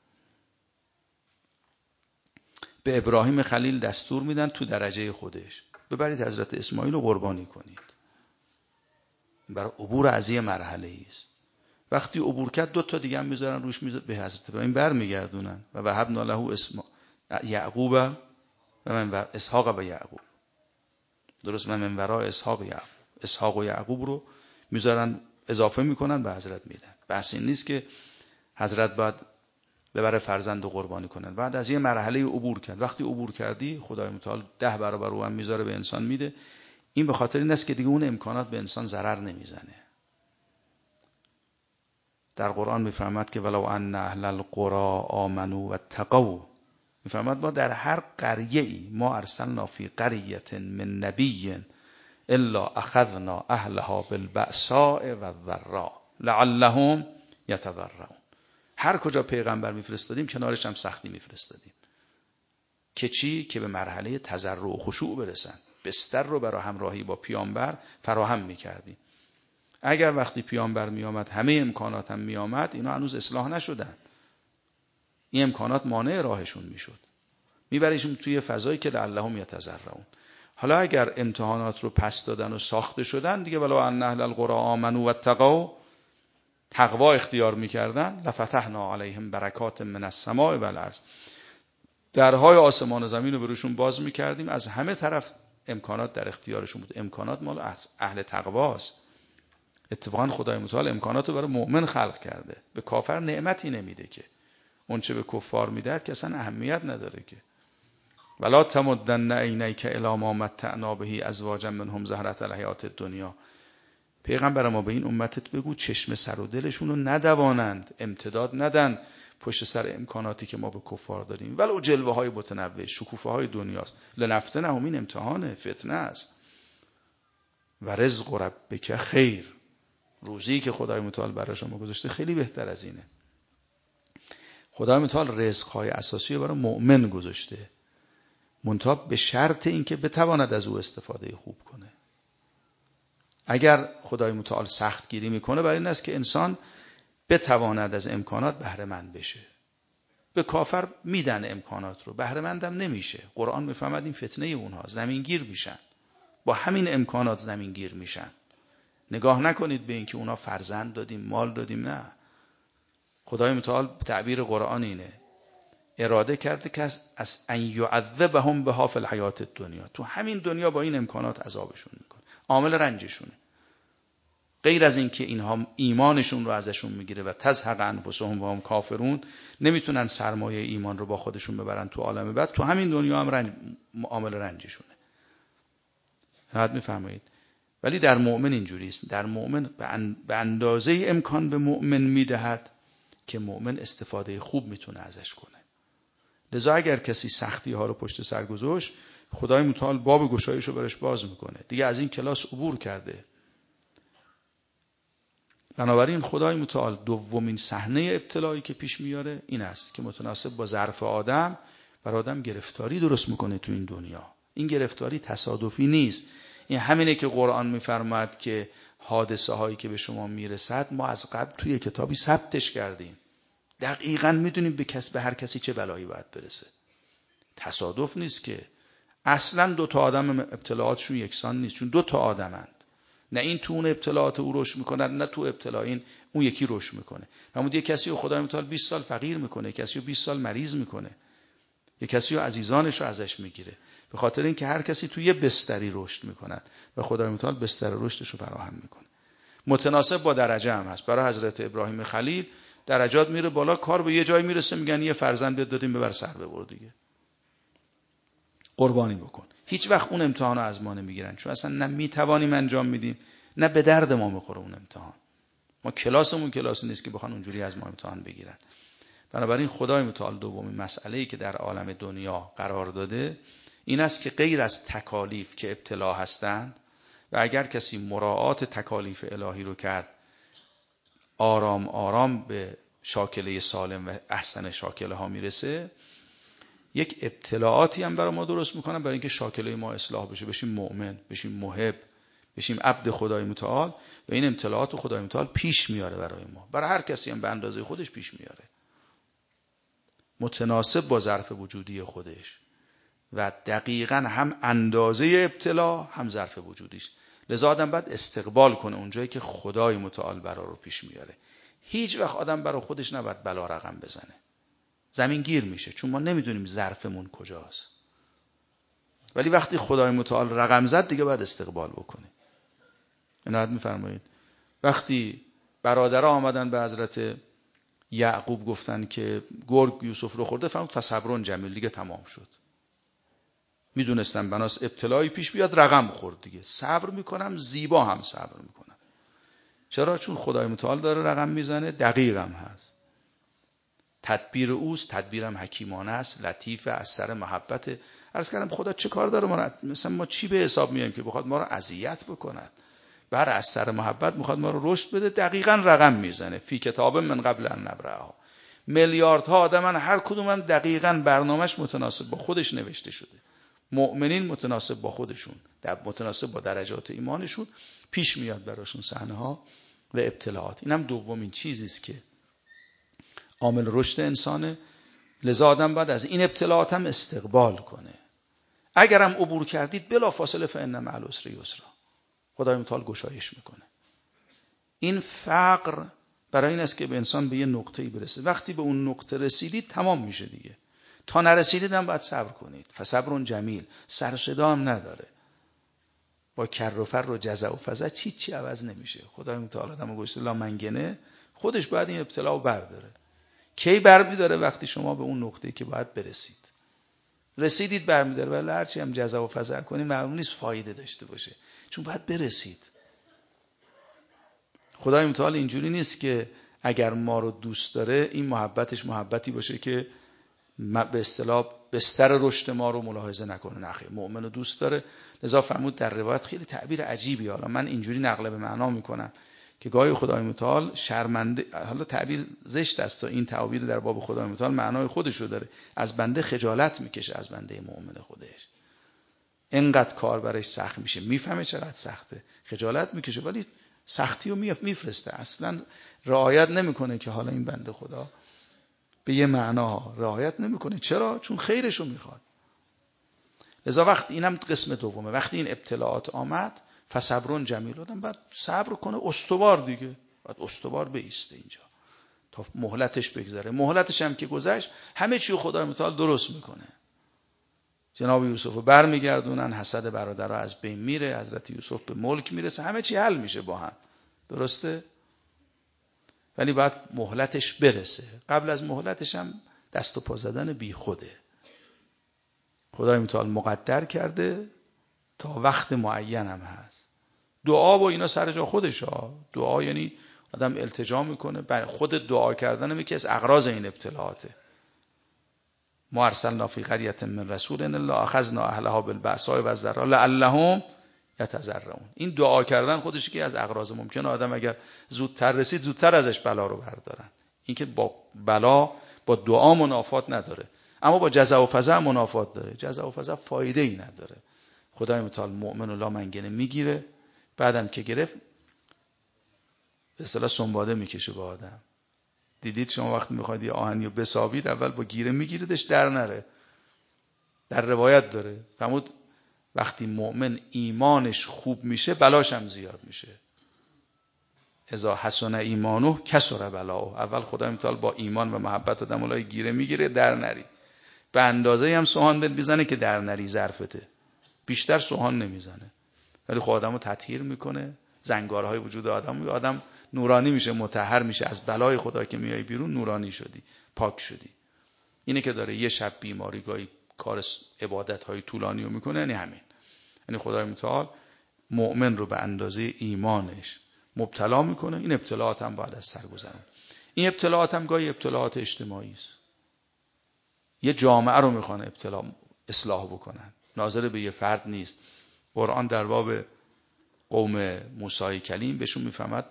به ابراهیم خلیل دستور میدن تو درجه خودش ببرید حضرت اسماعیل رو قربانی کنید. برای عبور از یه مرحله است. وقتی عبور کرد دو تا دیگه هم میذارن روش، میذارن به حضرت ابراهیم برمیگردونن و وهبنا له اسم یعقوب و من ور اسحاق و یعقوب. درست، من من ورای اسحاق و یعقوب. اسحاق و یعقوب رو میذارن اضافه میکنن به حضرت میدن. بحث این نیست که حضرت باید ببره فرزند رو قربانی کنن. بعد از یه مرحله عبور کرد. وقتی عبور کردی خدای متعال ده برابر رو هم میذاره به انسان میده. این به خاطر این است که دیگه اون امکانات به انسان ضرر نمیزنه. در قرآن میفرماد که ولو ان اهل القرى آمنوا واتقوا، میفرماد ما در هر قریه ای ما ارسلنا فی قریة من نبی الا اخذنا اهلها بالبأساء والضراء لعلهم یتضرعون. هر کجا پیغمبر میفرستادیم کنارش هم سختی میفرستادیم که چی؟ که به مرحله تضرع و خشوع برسن. بستر رو برای همراهی با پیامبر فراهم میکردیم. اگر وقتی پیامبر میامد همه امکانات هم میامد، اینا هنوز اصلاح نشدن، این امکانات مانع راهشون میشد، میبریشون توی فضایی که لعلهم یتضرعون. حالا اگر امتحانات رو پس دادن و ساخته شدن دیگه، ولو ان اهل القرى آمنوا واتقوا، تقوا اختیار میکردن لفتحنا علیهم برکات من السماء والارض، درهای آسمان و زمین رو به روشون باز میکردیم، از همه طرف امکانات در اختیارشون بود. امکانات مال اهل تقواست. اتفاقا خدای متعال امکانات رو برای مؤمن خلق کرده، به کافر نعمتی نمیده که، اون چه به کفار میدهد که اصلا اهمیت نداره که. ولا تمدن عینیک الی ما متعنا به ازواجا منهم زهرة الحیات الدنیا. پیغمبر ما به این امتت بگو چشم سر و دلشون رو ندوانند، امتداد ندن پشت سر امکاناتی که ما به کفار داریم، ولو جلوه های متنوع، شکوفه های دنیاست. لنفتنهم، این امتحانه، فتنه است. و رزق ربک خیر، روزی که خدای متعال برای شما گذاشته خیلی بهتر از اینه. خدای متعال رزق‌های اساسی رو برای مؤمن گذاشته، منتها به شرط اینکه بتواند از او استفاده خوب کنه. اگر خدای متعال سخت گیری میکنه برای این است که انسان بتواند از امکانات بهره مند بشه. به کافر میدن امکانات رو، بهره مندم نمیشه. قرآن میفهمد این فتنه اونها، زمینگیر میشن، با همین امکانات زمینگیر میشن. نگاه نکنید به این که اونا فرزند دادیم، مال دادیم، نه. خدای متعال تعبیر قرآن اینه، اراده کرده که از ان یعذبهم بها فی الحیات الدنیا، تو همین دنیا با این امکانات عذابشون میکنه، عامل رنجشونه. غیر از این که اینها ایمانشون رو ازشون میگیره و تزهق انفسهم و هم کافرون، نمیتونن سرمایه ایمان رو با خودشون ببرن تو عالم بعد، تو همین دنیا هم رنج، عامل رنجشونه. حد میفرمایید؟ ولی در مؤمن اینجوری است. در مؤمن به اندازه امکان به مؤمن میدهد که مؤمن استفاده خوب میتونه ازش کنه. لذا اگر کسی سختی ها رو پشت سر گذاشت، خدای متعال باب گشایش رو برش باز میکنه، دیگه از این کلاس عبور کرده. بنابراین خدای متعال دومین صحنه ابتلایی که پیش میاره این است که متناسب با ظرف آدم، برای آدم گرفتاری درست میکنه تو این دنیا. این گرفتاری تصادفی نیست. این همینه که قرآن میفرماد که حادثه هایی که به شما میرسد ما از قبل توی کتابی ثبتش کردیم، دقیقاً میدونیم به کس به هر کسی چه بلایی باید برسه. تصادف نیست که. اصلاً دو تا آدم ابتلاعاتشون یکسان نیست، چون دو تا آدمند. نه این تو اون ابتلاعات او رشد میکنه، نه تو ابتلا این اون یکی رشد میکنه. همون یک کسی رو خدای متعال بیست سال فقیر میکنه، یک کسی رو بیست سال مریض میکنه، یک کسی رو عزیزانش رو ازش میگیره، به خاطر اینکه هر کسی توی یه بستری رشد میکنه و خدای متعال بستر رشدش رو فراهم میکنه. متناسب با درجه هم هست. برای حضرت ابراهیم خلیل درجات میره بالا، کار به یه جای میرسه میگن یه فرزند بهت دادیم ببر سر ببر دیگه، قربانی بکن. هیچ وقت اون امتحان رو از ما نمیگیرن، چون اصلا نه میتوانیم انجام میدیم نه به درد ما میخوره اون امتحان. ما کلاسمون کلاسی نیست که بخوان اونجوری از ما امتحان بگیرن. بنابراین خدای متعال دومین مسئله‌ای که در عالم دنیا قرار داده این است که غیر از تکالیف که ابتلا هستند و اگر کسی مراعات تکالیف الهی رو کرد، آرام آرام به شاکله سالم و احسن شاکله ها میرسه، یک ابتلاعاتی هم برای ما درست میکنن برای اینکه شاکله ما اصلاح بشه، بشیم مؤمن، بشیم محب، بشیم عبد خدای متعال. و این ابتلاعات خدای متعال پیش میاره برای ما، برای هر کسی هم به اندازه خودش پیش میاره، متناسب با ظرف وجودی خودش و دقیقاً هم اندازه ابتلا هم ظرف وجودیش. لذا آدم باید استقبال کنه اونجایی که خدای متعال برا رو پیش میاره. هیچ وقت آدم برا خودش نباید بلا رقم بزنه، زمین گیر میشه، چون ما نمیدونیم ظرفمون کجاست. ولی وقتی خدای متعال رقم زد دیگه باید استقبال بکنه. عنایت میفرمایید؟ وقتی برادرها آمدن به حضرت یعقوب گفتن که گرگ یوسف رو خورده، فرمود فصبرون جمیل، دیگه تمام شد. میدونستم بناس ابتلایی پیش بیاد رقم خورد دیگه، صبر میکنم، زیبا هم صبر میکنم. چرا؟ چون خدای متعال داره رقم میزنه، دقیق هم هست، تدبیر اوست، تدبیرم حکیمانه است، لطیفه، از سر محبت. عرض کردم خدا چه کار داره ما رو، مثلا ما چی به حساب میایم که بخواد ما رو اذیت بکند؟ بر از سر محبت میخواد ما رو رشد بده، دقیقاً رقم میزنه. فی کتاب من قبل ان نبرأها. میلیاردها آدمن، هر کدومم دقیقاً برنامه‌اش متناسب با خودش نوشته شده. مؤمنین متناسب با خودشون، در متناسب با درجات ایمانشون پیش میاد براشون صحنه‌ها و ابتلاعات. اینم دومین چیزی است که عامل رشد انسانه. لذا آدم باید از این ابتلاعات هم استقبال کنه. اگرم عبور کردید بلا فاصله فإن مع العسر یسرا، خدای متعال گشایش میکنه. این فقر برای این است که به انسان به یه نقطه‌ای برسه. وقتی به اون نقطه رسیدید تمام میشه دیگه. تا نرسیدید هم باید صبر کنید. فصبر جمیل، سر و صدا هم نداره. با کر و فر و جزع و فزع چی چی عوض نمیشه. خدای متعال آدمو گذاشته لا منگنه، خودش باید این ابتلا رو برداره. کی برمیداره؟ وقتی شما به اون نقطه‌ای که باید برسید رسیدید برمیداره. ولی هرچی هم جزع و فزع کنی معلوم نیست فایده داشته باشه، چون باید برسید. خدای متعال اینجوری نیست که اگر ما رو دوست داره این محبتش محبتی باشه که به اصطلاح بستر رشد ما رو ملاحظه نکنه. نه خیر، مؤمن رو دوست داره. لذا فرمود در روایت خیلی تعبیر عجیبی، حالا من اینجوری نقل به معنا میکنم که گاهی خدای متعال شرمنده، حالا تعبیر زشت است تا این تعبیر در باب خدای متعال معنای خودش رو داره، از بنده خجالت میکشه، از بنده مؤمن خودش. اینقدر کار برایش سخت میشه، میفهمه چقدر سخته، خجالت میکشه، ولی سختی رو میفرسته، اصلا رعایت نمیکنه که حالا این بنده خدا به یه معنا رعایت نمیکنه. چرا؟ چون خیرشو میخواد. لذا وقت اینم قسم دومه، وقتی این ابتلاعات آمد فصبر جمیل، آدم بعد صبر کنه، استوار دیگه، بعد استوار بیسته اینجا تا مهلتش بگذره. مهلتش هم که گذشت همه چی خدای متعال درست میکنه. جناب یوسف رو برمیگردونن، حسد برادرها از بین میره، حضرت یوسف به ملک میرسه، همه چی حل میشه با هم. درسته؟ ولی باید مهلتش برسه. قبل از مهلتش هم دست و پا زدن بی خوده. خدای متعال مقدر کرده تا وقت معین هم هست. دعا و اینا سر جا خودش ها. دعا یعنی آدم التجا میکنه، خود دعا کردن یکی از اغراض این ابتلاعاته. ما ارسلنا فی قریة من رسول الا اخذنا اهلها بالبأساء والضراء لعلهم یتضرعون. این دعا کردن خودش یکی از اغراض. ممکنه آدم اگر زودتر رسید زودتر ازش بلا رو بردارن. این که با بلا با دعا منافات نداره، اما با جزع و فزع منافات داره. جزع و فزع فایده ای نداره. خدای متعال مؤمن و لا منگنه میگیره، بعدم که گرفت به اصطلاح سنباده میکشه با آدم. دیدید شما وقتی میخواید یه آهنی رو بسابید اول با گیره میگیریدش در نره. در روایت داره فرمود وقتی مؤمن ایمانش خوب میشه بلاش هم زیاد میشه. اذا حسن ایمانه کسر بلاؤه. اول خدای متعال با ایمان و محبت آدم اولای گیره میگیره در نری. به اندازه هم سوهان بهت میزنه که در نری، ظرفته. بیشتر سوهان نمیزنه. ولی خود آدمو تطهیر میکنه. زنگارهای وجود آدم، آدم نورانی میشه، مطهر میشه. از بلای خدا که میای بیرون نورانی شدی، پاک شدی. اینه که داره یه شب بیماری گاهی کار عبادت های طولانی رو میکنه، یعنی همین. یعنی خدای متعال مؤمن رو به اندازه ایمانش مبتلا میکنه. این ابتلاعات هم باید از سر گذرن. این ابتلاعات هم گاهی ابتلاعات اجتماعی است. یه جامعه رو میخوان ابتلا اصلاح بکنن، ناظر به یه فرد نیست. قرآن در باب قوم موسی کلیم بهشون میفهمد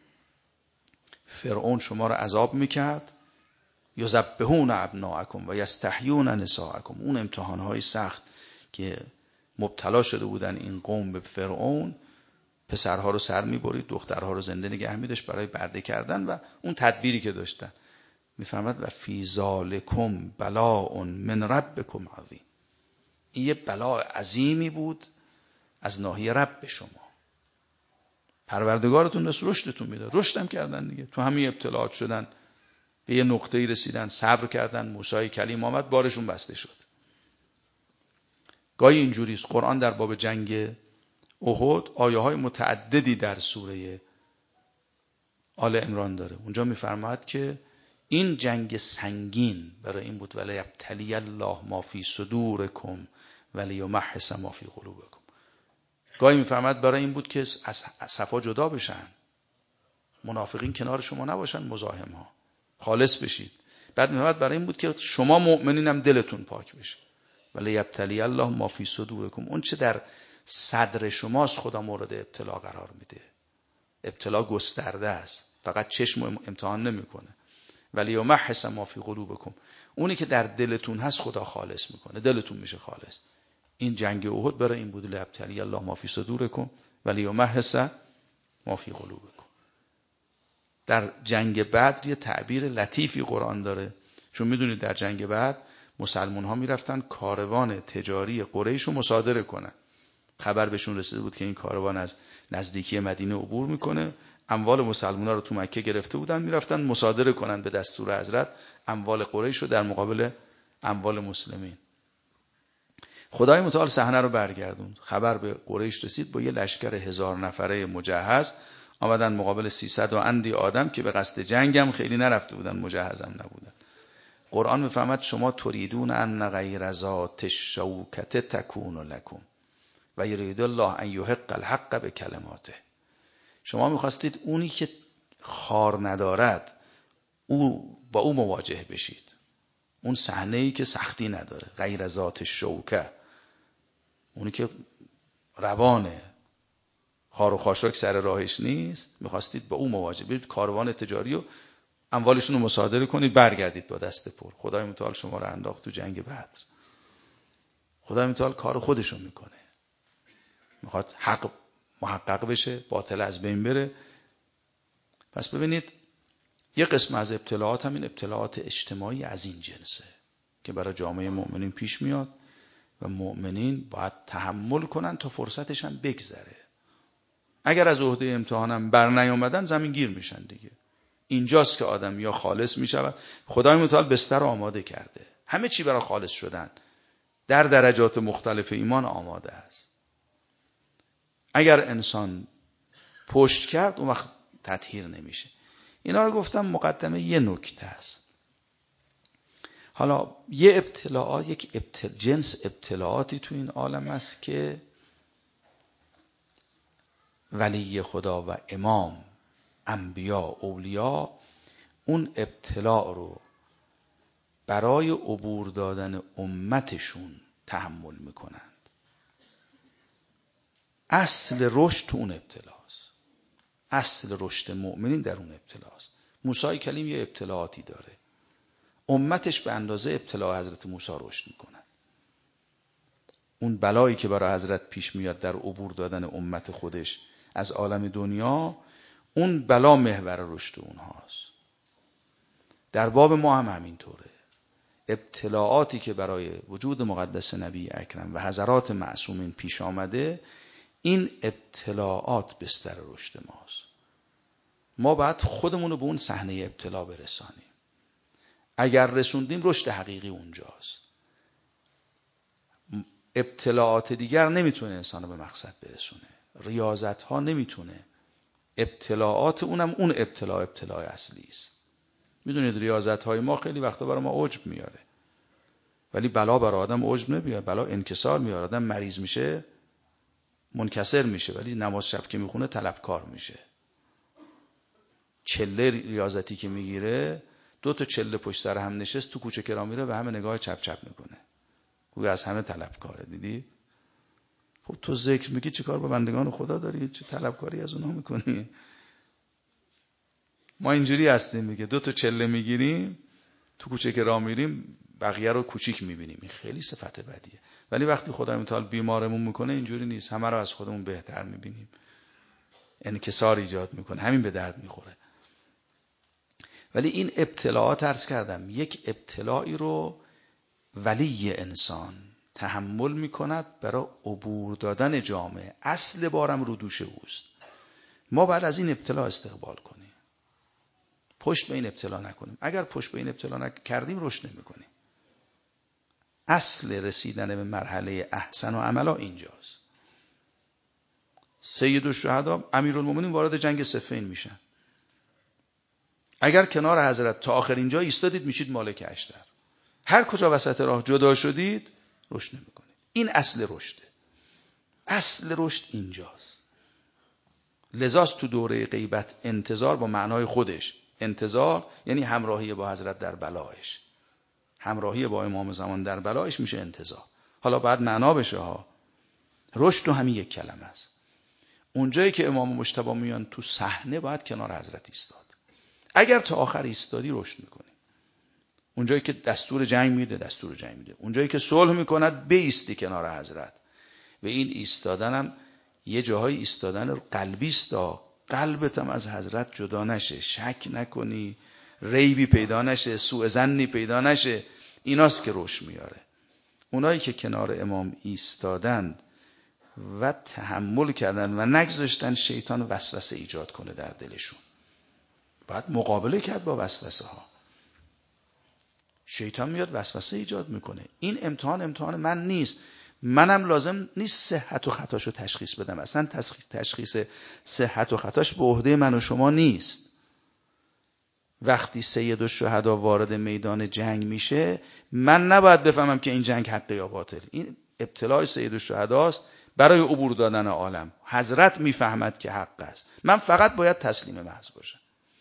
فرعون شما رو عذاب میکرد، یذبحون ابناءکم و یستحیون نساءکم. اون امتحانهای سخت که مبتلا شده بودن این قوم به فرعون، پسرها رو سر میبرید، دخترها رو زنده نگه می‌داشت برای برده کردن و اون تدبیری که داشتن. میفهمد و فی ذالکم بلاء من ربکم عظیم. این یه بلا عظیمی بود از ناحیه رب شما. پروردگارتون دست رشدتون میده. رشدم کردن دیگه. تو همین ابتلاعات شدن، به یه نقطه‌ای رسیدن، صبر کردن، موسی کلیم آمد، بارشون بسته شد. گاهی اینجوری است. قرآن در باب جنگ احد آیه‌های متعددی در سوره آل عمران داره. اونجا میفرماد که این جنگ سنگین برای این بود ولی یبتلی الله ما فی صدورکم ولی یمحص ما فی قلوبکم. گاهی میفرماد برای این بود که از صفا جدا بشن، منافقین کنار شما نباشن، مزاحم ها، خالص بشید. بعد میفرماد برای این بود که شما مؤمنین هم دلتون پاک بشه. ولی یبتلی الله ما فی صدورکم. اون چه در صدر شماست خدا مورد ابتلا قرار میده. ابتلا گسترده است، فقط چشم امتحان نمیکنه. ولی یمحص ما فی قلوبکم. اونی که در دلتون هست خدا خالص میکنه، دلتون میشه خالص. این جنگ احد برای این بود لیبتلی الله ما فی صدورکم ولی یمحص ما فی قلوبکم. در جنگ بدر یه تعبیر لطیفی قرآن داره، چون میدونید در جنگ بدر مسلمان ها میرفتن کاروان تجاری قریش رو مصادره کنن. خبر بهشون رسیده بود که این کاروان از نزدیکی مدینه عبور میکنه. اموال مسلمان‌ها رو تو مکه گرفته بودن، میرفتن مصادره کنن به دستور حضرت اموال قریش رو در مقابل اموال مسلمین. خدای متعال صحنه رو برگردوند. خبر به قریش رسید، با یه لشکر هزار نفره مجهز آمدن مقابل سیصد و اندی آدم که به قصد جنگ هم خیلی نرفته بودن، مجهز هم نبودن. قرآن میفرماد شما تريدون ان غیر ذات الشوکة تکون لکم و یرید الله ان یحق الحق بکلماته. شما میخواستید اونی که خار ندارد او با او مواجه بشید، اون صحنه‌ای که سختی نداره، غیر ذات الشوکة، اونی که روانه، خار و خاشاک سر راهش نیست، میخواستید با او مواجه برید، کاروان تجاری و اموالشون رو مصادره کنید، برگردید با دست پر. خدای متعال شما رو انداخت تو جنگ بدر. خدای متعال کار خودشو میکنه، میخواد حق محقق بشه، باطل از بین بره. پس ببینید یه قسم از ابتلاعات هم این ابتلاعات اجتماعی از این جنسه که برای جامعه مؤمنین پیش میاد و مؤمنین باید تحمل کنن تا فرصتش هم بگذره. اگر از عهده امتحانم بر نیامدن زمین گیر میشن دیگه. اینجاست که آدم یا خالص میشود. خدای متعال بستر آماده کرده، همه چی برای خالص شدن در درجات مختلف ایمان آماده است. اگر انسان پشت کرد اون وقت تطهیر نمیشه. اینا رو گفتم مقدمه یه نکته است. حالا یه ابتلاعات، یک ابتل... جنس ابتلاعاتی تو این عالم است که ولی خدا و امام، انبیا، اولیا اون ابتلاع رو برای عبور دادن امتشون تحمل میکنند. اصل رشد تو اون ابتلاست، اصل رشد مؤمنین در اون ابتلاست. موسی کلیم یه ابتلاعاتی داره، امتش به اندازه ابتلاع حضرت موسی رشد میکنن. اون بلایی که برای حضرت پیش میاد در عبور دادن امت خودش از عالم دنیا، اون بلا محور رشد اونهاست. در باب ما هم همینطوره. ابتلاعاتی که برای وجود مقدس نبی اکرم و حضرات معصومین پیش آمده، این ابتلاعات بستر رشد ماست. ما باید خودمون رو به اون صحنه ابتلا برسانیم. اگر رسوندیم رشد حقیقی اونجاست. ابتلاعات دیگر نمیتونه انسان رو به مقصد برسونه. ریاضت ها نمیتونه. ابتلاعات اونم اون ابتلاع ابتلاع اصلی است. میدونید ریاضت های ما خیلی وقتا برای ما عجب میاره، ولی بلا برای آدم عجب نمیاره، بلا انکسار میاره. آدم مریض میشه منکسر میشه، ولی نماز شب که میخونه طلبکار میشه. چله ریاضتی که میگیره، دو تا چله پشت سر هم نشست تو کوچه که راه میره و همه نگاه چپ چپ میکنه، گویا از همه طلبکاره. دیدی؟ خب تو ذکر میگی چه کار با بندگان خدا داری؟ چه طلبکاری از اونها میکنی؟ ما اینجوری هستیم میگه، دو تا چله میگیریم تو کوچه که راه میریم بقیه رو کوچیک میبینیم. این خیلی صفت بدیه. ولی وقتی خدای متعال بیمارمون میکنه اینجوری نیست، همه رو از خودمون بهتر میبینیم، انکسار ایجاد میکنه، همین به درد میخوره. ولی این ابتلاعات عرض کردم، یک ابتلاعی رو ولی انسان تحمل میکند برای عبور دادن جامعه. اصل بارم رو دوش اوست. ما بعد از این ابتلا استقبال کنیم، پشت به این ابتلا نکنیم. اگر پشت به این ابتلا نکردیم رشد نمیکنیم. اصل رسیدن به مرحله احسن و عملا اینجاست. سید الشهدا امیرالمومنین وارد جنگ صفین میشن. اگر کنار حضرت تا آخر اینجا ایستادید میشید مالک اشتر. هر کجا وسط راه جدا شدید رشد نمیکنید. این اصل رشده. اصل رشد اینجاست. لذاست تو دوره غیبت انتظار با معنای خودش. انتظار یعنی همراهی با حضرت در بلایش، همراهی با امام زمان در بلایش میشه انتظار. حالا بعد معنا بشه ها. رشد تو همین یک کلمه است. اونجایی که امام مجتبی میان تو صحنه باید کنار حضرت ایستاد. اگر تا آخر ایستادی رشد میکنی. اونجایی که دستور جنگ میده دستور جنگ میده. اونجایی که صلح میکند بایستی کنار حضرت. و این ایستادنم یه جاهای ایستادن قلبی است. قلبت هم از حضرت جدا نشه، شک نکنی، ریبی پیدا نشه، سوء ظنی پیدا نشه. ایناست که رشد میاره. اونایی که کنار امام ایستادند و تحمل کردن و نگذاشتن شیطان وسوسه ایجاد کنه در دلشون. باید مقابله کرد با وسوسه ها. شیطان میاد وسوسه ایجاد میکنه. این امتحان امتحان من نیست. منم لازم نیست صحت و خطاشو تشخیص بدم. اصلا تشخیص صحت و خطاش به عهده من و شما نیست. وقتی سید الشهدا وارد میدان جنگ میشه، من نباید بفهمم که این جنگ حق یا باطل. این ابتلای سید الشهداست برای عبور دادن عالم. حضرت میفهمد که حق است. من فقط باید تسلیم محض باشم.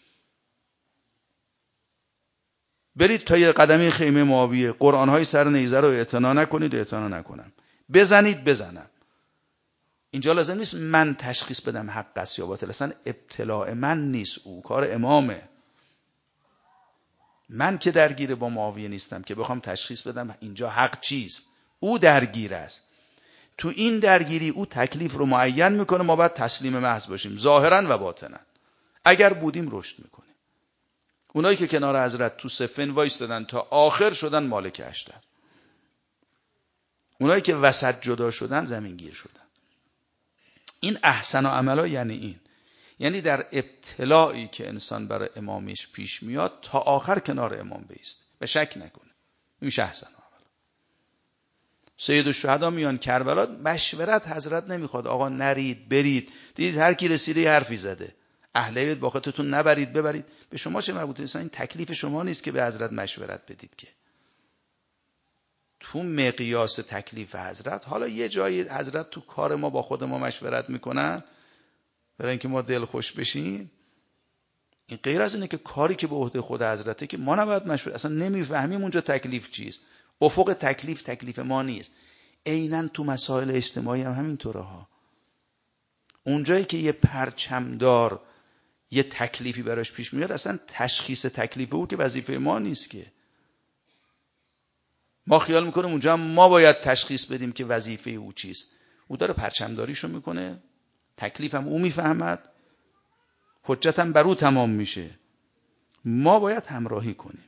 برید تا یه قدمی خیمه معاویه، قرآن‌های سر نیزه رو اعتنا نکنید، اعتنا نکنم. بزنید بزنم. اینجا لازم نیست من تشخیص بدم حق است یا باطل. اصلا ابتلاع من نیست، او کار امامه. من که درگیر با معاویه نیستم که بخوام تشخیص بدم اینجا حق چیست. او درگیر است. تو این درگیری او تکلیف رو معین میکنه، ما باید تسلیم محض باشیم، ظاهرا و باطنا. اگر بودیم رشد میکنیم. اونایی که کنار حضرت تو صفین وایستادن تا آخر شدن مالک اشتر. اونایی که وسط جدا شدن زمین گیر شدن. این احسن و عملا یعنی این. یعنی در ابتلاعی که انسان برای امامش پیش میاد تا آخر کنار امام بیست و شک نکنه. میشه احسن و عملا. سید الشهدا میان کربلا، مشورت حضرت نمیخواد. آقا نرید برید، دیدید هر کی رسیده حرفی زده. اهل بیت با خودتون نبرید ببرید. به شما چه مربوطه؟ اصلا این تکلیف شما نیست که به حضرت مشورت بدید که. تو مقیاس تکلیف حضرت، حالا یه جایی حضرت تو کار ما با خود ما مشورت میکنن برای اینکه ما دل خوش بشیم. این غیر از اینه که کاری که به عهده خود حضرته که ما نباید مشورت، اصلا نمیفهمیم اونجا تکلیف چیست. افق تکلیف تکلیف ما نیست. عیناً تو مسائل اجتماعی هم همینطوره ها. اونجایی که یه پرچمدار یه تکلیفی براش پیش میاد، اصلا تشخیص تکلیف او که وظیفه ما نیست که. ما خیال میکنیم اونجا هم ما باید تشخیص بدیم که وظیفه او چیست. او داره پرچمداریشو میکنه، تکلیفم او میفهمد، حجتم بر او تمام میشه. ما باید همراهی کنیم.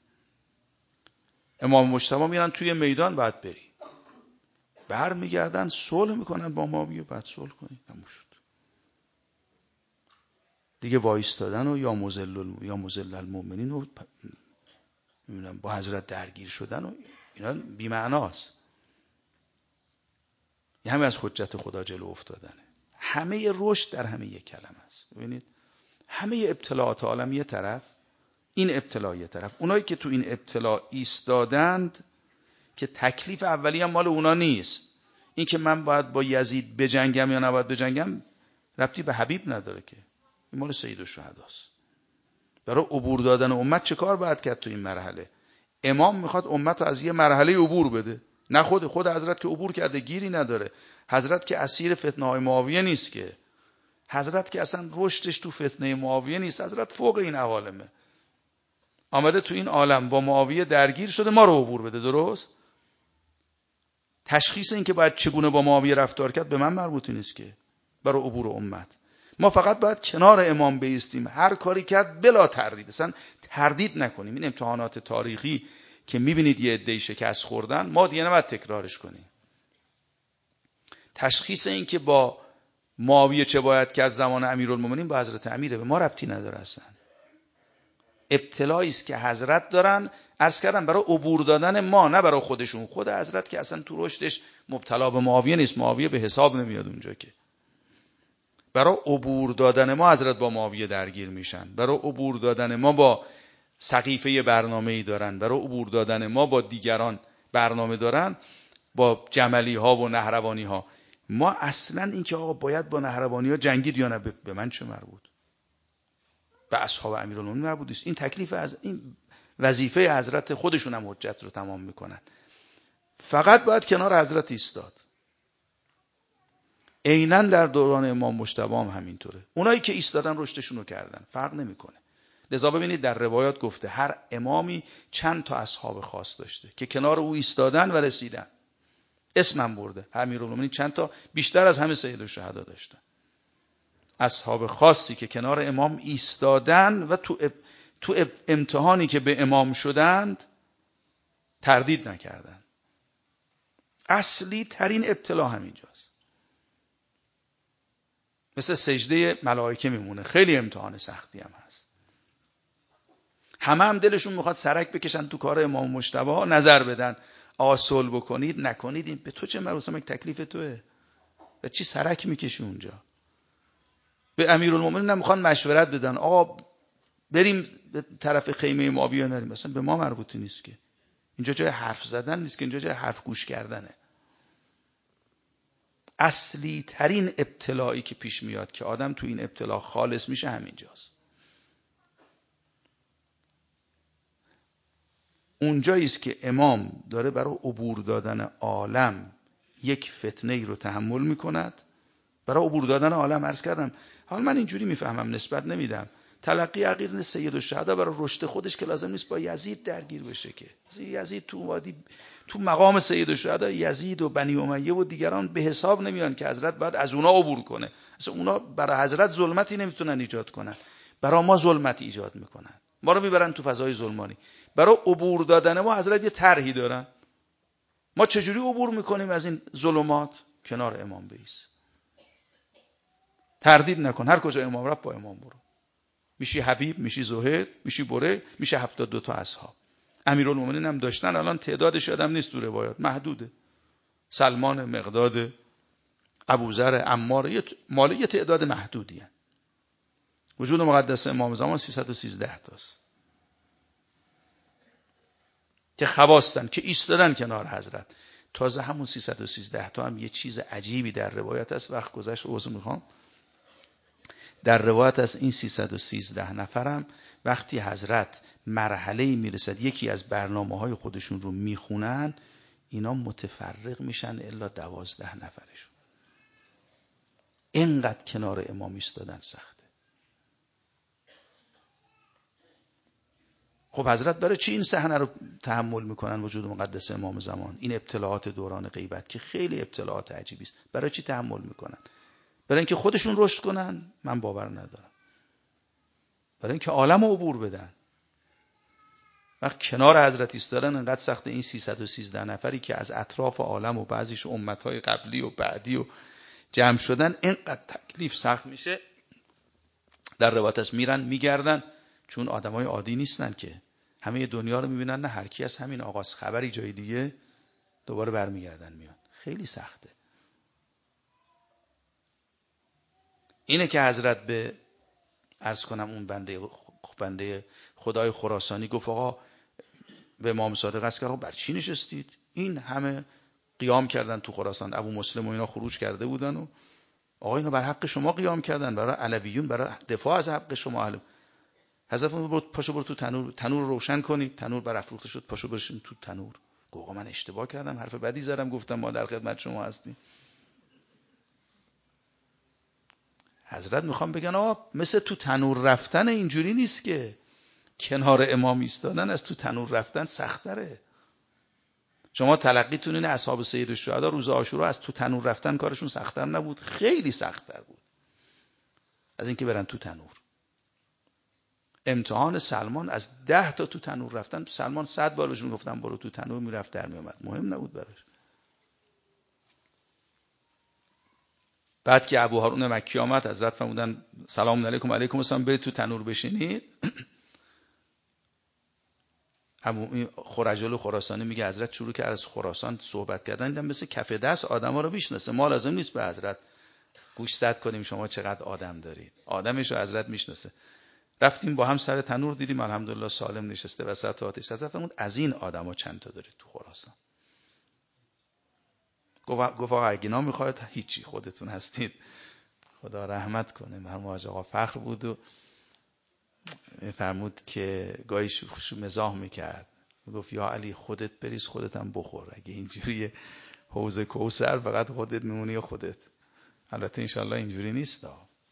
امام مجتبی میرن توی میدان، بعد بری. بر میگردن صلح میکنن با معاویه، بعد صلح کنید. تموم شد. دیگه وایستادن و یا مذل یا مذل المؤمنین و با حضرت درگیر شدن و اینا بی معناست. یه همه از حجت خدا جلو افتادنه. همه رشد در همه یک کلمه است. ببینید همه ابتلاعات عالم یه طرف، این ابتلا یه طرف. اونایی که تو این ابتلا ایستادند که تکلیف اولی هم مال اونا نیست. این که من باید با یزید بجنگم یا نباید بجنگم ربطی به حبیب نداره که. این مال سید الشهداست. برای عبور دادن امت چه کار باید کرد تو این مرحله؟ امام میخواد امت رو از یه مرحله عبور بده. نه خود خود حضرت که عبور کرده گیری نداره. حضرت که اسیر فتنه های معاویه نیست که. حضرت که اصلا رشدش تو فتنه معاویه نیست. حضرت فوق این عوالمه. آمده تو این عالم با معاویه درگیر شده ما رو عبور بده. درست؟ تشخیص این که باید چگونه با معاویه رفتار کرد به من مربوطی نیست که. برای عبور امت ما فقط باید کنار امام بایستیم. هر کاری کرد بلا تردید، اصلا تردید نکنیم. این امتحانات تاریخی که میبینید یه عده‌ای شکست خوردن، ما دیگه نباید تکرارش کنیم. تشخیص این که با معاویه چه باید کرد زمان امیرالمومنین با حضرت امیره، به ما ربطی نداره اصلا. ابتلایی است که حضرت دارن، عرض کردم برای عبور دادن ما، نه برای خودشون. خود حضرت که اصلا تو رشدش مبتلا به معاویه نیست. معاویه به حساب نمیاد اونجا که. برای عبور دادن ما حضرت با معاویه درگیر میشن. برای عبور دادن ما با سقیفه برنامه‌ای دارن. برای عبور دادن ما با دیگران برنامه دارن، با جملی ها و نهروانی ها. ما اصلا این که آقا باید با نهروانی ها جنگید یا نه، به من چه مربوط؟ به اصحاب امیرالمومنین مربوط است. این تکلیف از این وظیفه حضرت، خودشون هم حجت رو تمام میکنن. فقط باید کنار حضرت ایستاد. عیناً در دوران امام مجتبی هم همینطوره. اونایی که ایستادن رشدشون رو کردن، فرق نمیکنه. لذا ببینید در روایات گفته هر امامی چند تا اصحاب خاص داشته که کنار او ایستادن و رسیدن. اسمم برده. امیرالمومنین چند تا، بیشتر از همه سید الشهدا داشتن. اصحاب خاصی که کنار امام ایستادن و تو اب... تو اب... امتحانی که به امام شدند تردید نکردن. اصلی ترین ابتلا همینجاست. مثل سجده ملائکه میمونه. خیلی امتحان سختی هم هست. همه هم دلشون میخواد سرک بکشن تو کار امام مجتبی، نظر بدن آقا صلح بکنید نکنید. این به تو چه مربوطه؟ یک تکلیف توئه. و چی سرک میکشی اونجا؟ به امیرالمومنین هم میخوان مشورت بدن آقا بریم به طرف خیمه معاویه یا نریم. مثلا به ما مربوطی نیست که. اینجا جای حرف زدن نیست که، اینجا جای حرف گوش کردنه. اصلی ترین ابتلایی که پیش میاد که آدم تو این ابتلا خالص میشه همینجاست. اونجایی است که امام داره برای عبور دادن عالم یک فتنه ای رو تحمل میکند. برای عبور دادن عالم عرض کردم، حالا من اینجوری میفهمم، نسبت نمیدم. تلقی عقیل سید الشهدا برای رشد خودش که لازم نیست با یزید درگیر بشه که. یزید تو وادی تو مقام سید الشهدا یزید و بنی امیه و دیگران به حساب نمیان که حضرت باید از اونا عبور کنه. اصلا اونا برای حضرت ظلمتی نمیتونن ایجاد کنن، برای ما ظلمت ایجاد میکنن، ما رو میبرن تو فضای ظلمانی. برای عبور دادن ما حضرت یه طرحی دارن. ما چجوری عبور میکنیم از این ظلمات؟ کنار امام بیس، تردید نکن، هر کجا امام رفت با امام برو. میشی حبیب، میشی زهیر، میشی بره، میشه هفتاد دو تا اصحاب. امیرالمومنین هم داشتن، الان تعدادش یادم نیست تو روایات، محدوده. سلمان، مقداد، ابوذر، عمار، یه مال یه تعداد محدودی هست. وجود مقدس امام زمان سیصد و سیزده تاست که خواستن که ایستادن کنار حضرت. تازه همون سیصد و سیزده تا هم یه چیز عجیبی در روایت است. وقت گذشت عذر میخوام. در روایت از این سیصد و سیزده نفرم وقتی حضرت مرحله‌ای میرسد یکی از برنامه‌های خودشون رو میخونن، اینا متفرق میشن الا دوازده نفرشون. اینقدر کنار امام ایستادن سخته. خب حضرت برای چی این صحنه رو تحمل میکنن؟ وجود مقدس امام زمان، این ابتلاعات دوران غیبت که خیلی ابتلاعات عجیبی است، برای چی تحمل میکنن؟ برای اینکه خودشون رشد کنن؟ من باور ندارم. برای اینکه عالم رو عبور بدن. وقت کنار حضرت ایستادن انقدر سخته. این سیصد و سیزده نفری که از اطراف عالم و بعضیش امتهای قبلی و بعدی و جمع شدن، اینقدر تکلیف سخت میشه. در روایت است میرن میگردن، چون آدمای عادی نیستن که همه دنیا رو میبینن، نه هر کی از همین آغاز خبری جای دیگه، دوباره برمیگردن میان. خیلی سخته. اینه که حضرت به عرض کنم اون بنده بنده خدای خراسانی گفت آقا به امام صادق عرض کرد بر چی نشستید؟ این همه قیام کردن تو خراسان، ابو مسلم و اینا خروج کرده بودن و آقا اینا بر حق شما قیام کردن، برای علویون، برای دفاع از حق شما. علم حضرت فرمود پاشو برو تو تنور، تنور روشن کنید. تنور برافروخته شد، پاشو برشین تو تنور. گفت آقا من اشتباه کردم، حرف بدی زدم، گفتم ما در خدمت شما هستیم. حضرت میخوام بگن آقا مثل تو تنور رفتن اینجوری نیست که. کنار امام ایستادن از تو تنور رفتن سخت‌تره. شما تلقیتون اینه اصحاب سید الشهدا روز عاشورا از تو تنور رفتن کارشون سخت‌تر نبود؟ خیلی سخت‌تر بود از اینکه برن تو تنور. امتحان سلمان از ده تا تو تنور رفتن، سلمان صد بار بهشون گفتن برو تو تنور، میرفت در میومد، مهم نبود براش. بعد که ابو هارون مکی آمد، حضرت فرمودن سلام علیکم. علیکم السلام، برید تو تنور بشینید. ابو خرجل خراسانی میگه حضرت شروع کرد از خراسان صحبت کردن، دیدم مثل کف دست آدما رو میشناسه. ما لازم نیست به حضرت گوشزد کنیم شما چقدر آدم دارید، آدمش رو حضرت میشناسه. رفتیم با هم سر تنور، دیدیم الحمدلله سالم نشسته وسط آتش. حضرت فرمود از این آدما چند تا دارید تو خراسان؟ گفت گفت آقا اگه اینا میخواید هیچی، خودتون هستید، خدا رحمت کنه. مرحوم حاج آقا فخر بود و فرمود که گاهی مزاح میکرد، میگفت یا علی خودت بریز خودت هم بخور، اگه اینجوری حوض کوثر فقط خودت میمونی و خودت. البته انشالله اینجوری نیست.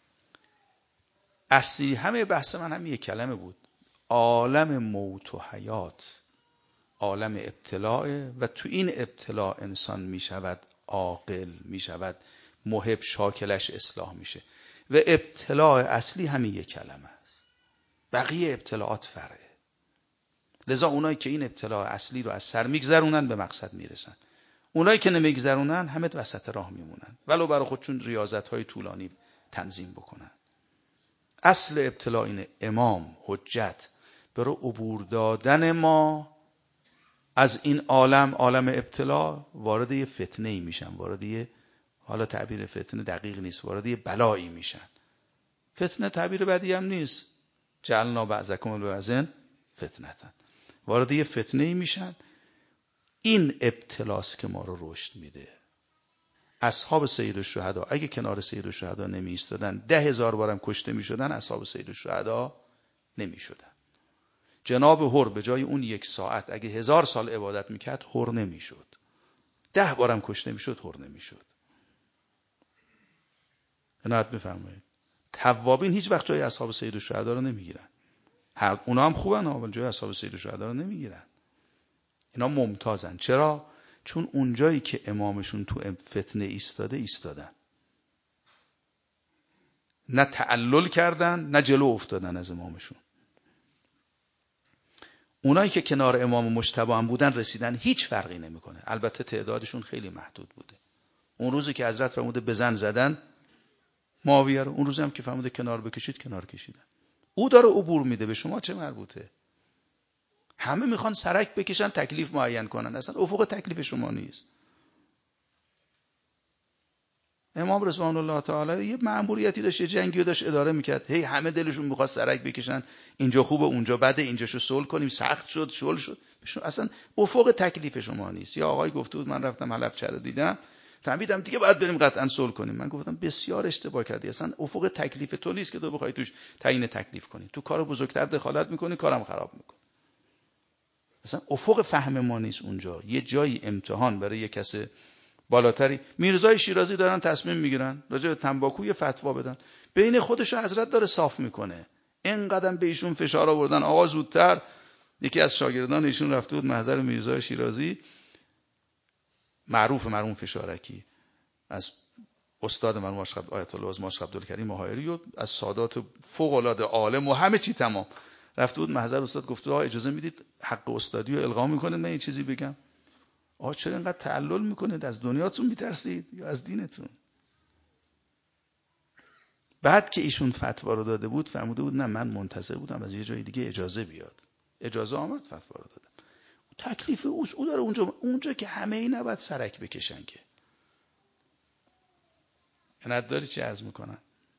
اصلی همه بحث من هم یک کلمه بود: عالم موت و حیات عالم ابتلاء و تو این ابتلاء انسان میشود عاقل، میشود محب، شاکلش اصلاح میشه. و ابتلاء اصلی همین یک کلمه است، بقیه ابتلاعات فرعه. لذا اونایی که این ابتلاء اصلی رو از سر میگذرونن به مقصد میرسن، اونایی که نمیگذرونن همه وسط راه میمونن، ولو برای خودشون ریاضت های طولانی تنظیم بکنن. اصل ابتلا اینه، امام حجت برای عبور دادن ما از این عالم، عالم ابتلا، وارد یه فتنه ای میشن، وارد یه، حالا تعبیر فتنه دقیق نیست، وارد یه بلایی میشن. فتنه تعبیر بدی هم نیست، جعلنا بعضکم لبعض فتنة، وارد یه فتنه ای میشن. این ابتلاست که ما رو رشد میده. اصحاب سید الشهدا اگه کنار سید الشهدا نمی ایستادن، ده هزار بارم کشته می شدن، اصحاب سید الشهدا نمی شدن. جناب حر به جای اون یک ساعت اگه هزار سال عبادت میکرد حر نمی شد. ده بارم کشته می شد، حر نمی شد. عنایت بفرمایید. توابین هیچ وقت جای اصحاب سید الشهدا رو نمیگیرن. هر اونا هم خوبن اما جای اصحاب سید الشهدا رو نمیگیرن. اینا ممتازن. چرا؟ چون اونجایی که امامشون تو فتنه ایستاده ایستادن، نه تعلل کردن نه جلو افتادن از امامشون. اونایی که کنار امام مجتبی هم بودن رسیدن، هیچ فرقی نمیکنه. البته تعدادشون خیلی محدود بوده. اون روزی که حضرت فرموده بزن زدن معاویه رو، اون روزی هم که فرموده کنار بکشید کنار کشیدن. او داره عبور میده، به شما چه مربوطه؟ همه میخوان سرک بکشن، تکلیف معین کنن، اصلا افق تکلیف شما نیست. امام رضوان الله تعالی یه مأموریتی داشت، یه جنگی داشت اداره میکرد، هی همه دلشون میخواد سرک بکشن، اینجا خوبه اونجا بده، اینجاشو صلح کنیم، سخت شد شل شد. اصلا افق تکلیف شما نیست. یا آقای گفته بود من رفتم حلبچه رو دیدم، فهمیدم دیگه باید بریم قطعا صلح کنیم. من گفتم بسیار اشتباه کردی، اصلا افق تکلیف تو نیست که تو بخوای توش تعیین تکلیف کنی. تو کار بزرگتر دخالت میکنی، کارم خراب میکنی. اصلا افق فهم ما نیست اونجا. یه جایی امتحان برای یه کسی بالاتری. میرزای شیرازی دارن تصمیم میگیرن راجع به تنباکو یه فتوا بدن، بین خودش حضرت داره صاف میکنه. اینقدر به ایشون فشار آوردن آقا زودتر. یکی از شاگردان ایشون رفته بود محضر میرزای شیرازی، معروف مرحوم فشارکی، از استاد مرحوم آیت الله ماشق عبدالکریم مهایری و از سادات فوق العاده عالم و همه چی تمام، رفته بود محضر استاد، گفته آقا اجازه میدید حق استادی رو القا میکنید من یه چیزی بگم؟ آقا چرا اینقدر تعلل میکنید؟ از دنیاتون میترسید یا از دینتون؟ بعد که ایشون فتوا رو داده بود فرموده بود نه من منتظر بودم از یه جای دیگه اجازه بیاد. اجازه آمد، فتوا رو دادم. تکلیف اوست، او داره اونجا اونجا که همه ای نباید سرک بکشن که. نداری چی عرض میکنن؟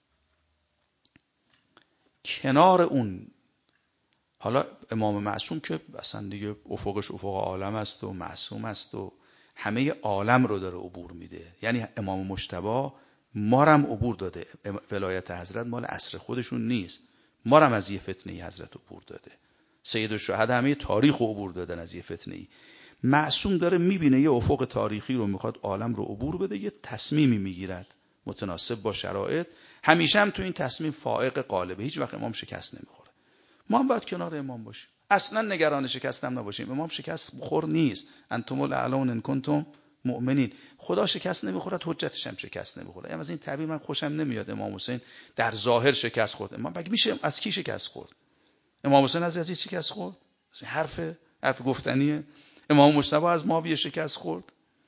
کنار اون حالا امام معصوم که اصلا دیگه افقش افق عالم است و معصوم است و همه عالم رو داره عبور میده. یعنی امام مجتبی ما رم عبور داده. ولایت حضرت مال عصر خودشون نیست، ما رم از یه فتنه حضرت عبور داده. سید الشهدا همه تاریخ رو عبور دادن از یه فتنه. معصوم داره میبینه یه افق تاریخی رو میخواد عالم رو عبور بده، یه تصمیمی میگیرد متناسب با شرایط. همیشه هم تو این تصمیم فائق غالبه، هیچ وقت امام شکست نمیخوره. ما هم باید کنار امام باشیم، اصلا نگران شکست هم نباشیم. امام شکست خور نیست. انتم الاعلون ان کنتم مؤمنین. خدا شکست نمیخوره، حجتش هم شکست نمیخوره. از این تعبیر من خوشم نمیاد. امام حسین در ظاهر شکست خورد. امام بگی میشه از کی شکست خورد؟ امام حسین از عزیز شکست خورد؟ حرف حرف گفتنیه. امام مجتبی از معاویه شکست خورد؟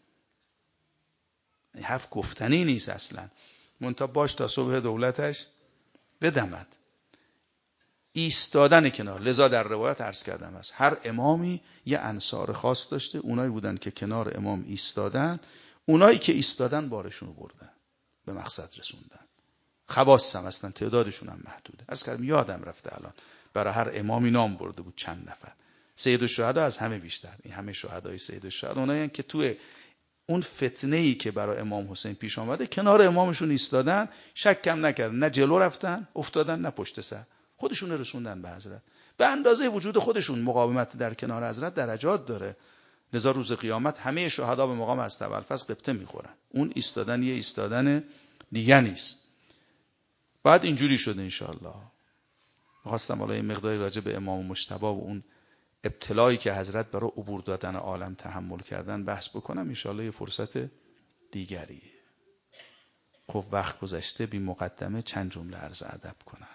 حرف گفتنی نیست اصلا. منتها باش تا صبح دولتش بدمد. ایستادن کنار. لذا در روایت عرض کردم است هر امامی یه انصار خاص داشته، اونایی بودن که کنار امام ایستادن، اونایی که ایستادن بارشون بردن، به مقصد رسوندن. خواص هم هستن، تعدادشون هم محدوده. از کردم یادم رفته الان، برای هر امامی نام برده بود چند نفر. سید الشهدا از همه بیشتر. این همه شهدای سید الشهدا اونایی که توی اون فتنه‌ای که برای امام حسین پیش آمده کنار امامشون ایستادن، شک کم نکردن، نه جلو رفتن افتادن نه پشت سر، خودشون رسوندن به حضرت. به اندازه وجود خودشون مقاومت در کنار حضرت درجات داره. لذا روز قیامت همه شهدا به مقام از ابوالفضل قبطه میخورن. اون ایستادن یه ایستادن دیگه نیست. بعد اینجوری شده انشاءالله. می‌خواستم حالا این مقداری راجع به امام مجتبی و اون ابتلایی که حضرت برای عبور دادن عالم تحمل کردن بحث بکنم، انشاءالله یه فرصت دیگری. خب وقت گذشته، بی مقدمه چند جمله عرض ادب کنم.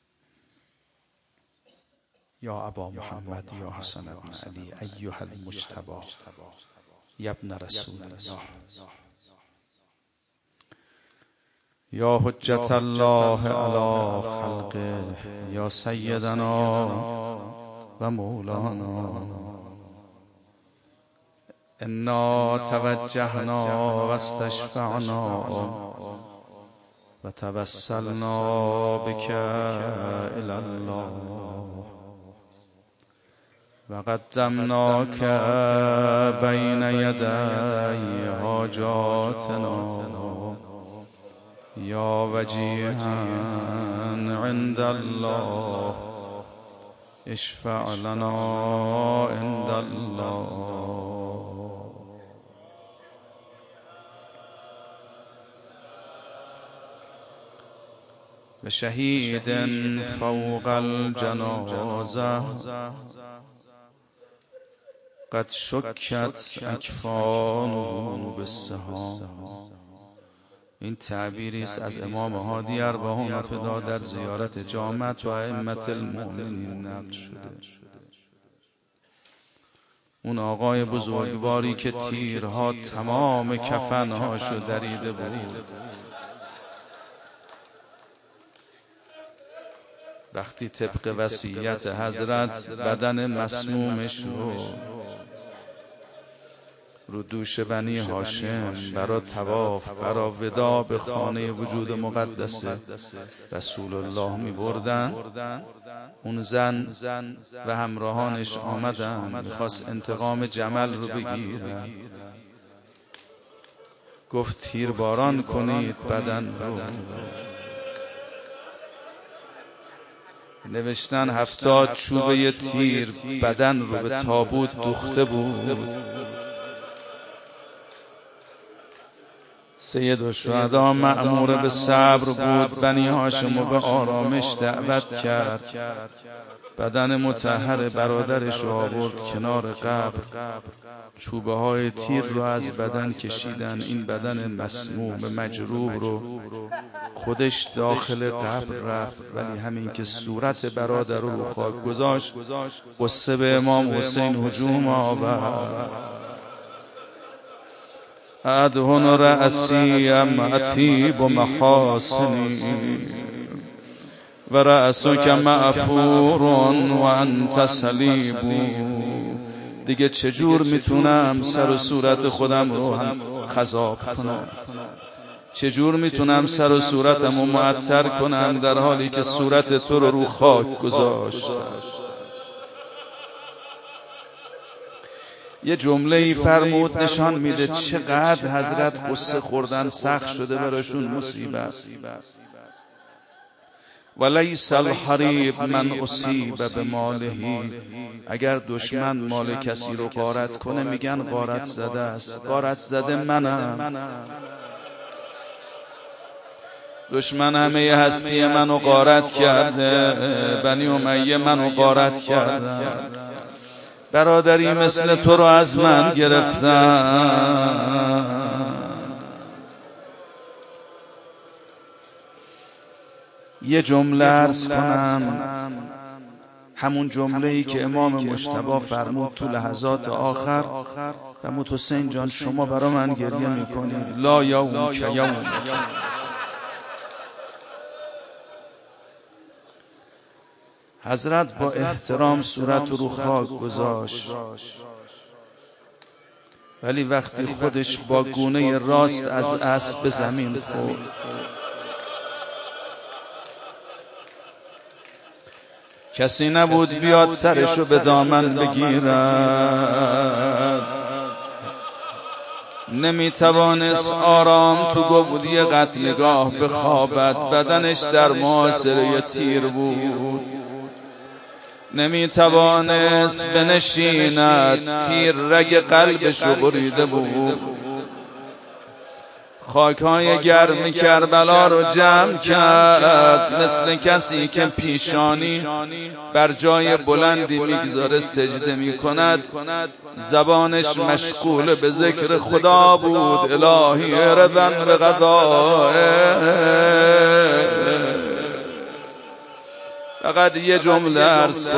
یا ابا محمد یا حسن ابن علی ایها المجتبی یا ابن رسول الله، یا حجت الله علی خلقه یا سیدنا و مولانا انا توجهنا و استشفعنا و توسلنا بک الی الله و قدمناک بین یدی حاجاتنا یا وجیها عند الله اشفع لنا عند الله. و شهید فوق الجنازه قد شکت اکفانه بالسهام. این تعبیری است از امام هادی اربعین فدا در زیارت جامعه و ائمه المؤمنین نقل شده. اون آقای بزرگواری که تیرها تمام کفنهاشو دریده بود، وقتی طبق وصیت حضرت بدن مسمومش رو رو دوش بنی هاشم برا طواف برا ودا به خانه وجود مقدس رسول الله می بردن، اون زن و همراهانش آمدن میخواست انتقام جمل رو بگیرن. گفت تیرباران کنید بدن رو. نوشتن هفتاد چوبه تیر بدن رو به تابوت دوخته بود. سید الشهدا مأمور به صبر بود، بنی هاشم رو به آرامش دعوت کرد. بدن مطهر برادرش آورد کنار قبر، چوبه های تیر رو از بدن کشیدن. این بدن مسموم مجروح رو خودش داخل قبر رفت، ولی همین که صورت برادر رو رو خاک گذاشت قصه به امام حسین هجوم آورد. ادهن رأسی اطیب محاسنی و رأسک معفور و انت صلیب. دیگه چجور میتونم سر و صورت خودم رو هم خضاب کنم؟ چجور میتونم سر و صورتم رو معطر کنم در حالی که صورت تو رو رو خاک گذاشتم؟ یه جمله ای فرمود نشان میده چقدر حضرت قصه خوردن سخت شده براشون مصیبت. ولیس الحریب من اصیب بمالهی. اگر دشمن مال کسی رو غارت کنه میگن غارت زده است. غارت زده منم. دشمن همه هستی منو غارت کرده، بنی امیه منو غارت کرده، برادری مثل تو رو از من گرفتن. یه جمله عرض کنم، همون جمله‌ای که امام مجتبی فرمود تو لحظات آخر، فرمود حسین جان شما برا من گریه میکنید، لا یوم که یوم. حضرت با احترام صورت رو خاک گذاشت، ولی وقتی خودش با گونه راست از اسب زمین خورد، کسی نبود بیاد سرشو به دامن بگیرد. نمیتوانست آرام تو گودی قتلگاه بخوابد، بدنش در محاصره تیر بود. نمیتوانست بنشیند، تیر رگ قلبشو بریده بود. خاکهای گرم کربلا رو جمع کرد، مثل کسی که پیشانی بر جای بلندی میگذاره سجده میکند. زبانش مشغول به ذکر خدا بود. الهی ارضا به قضائه. فقط یه جمله عرض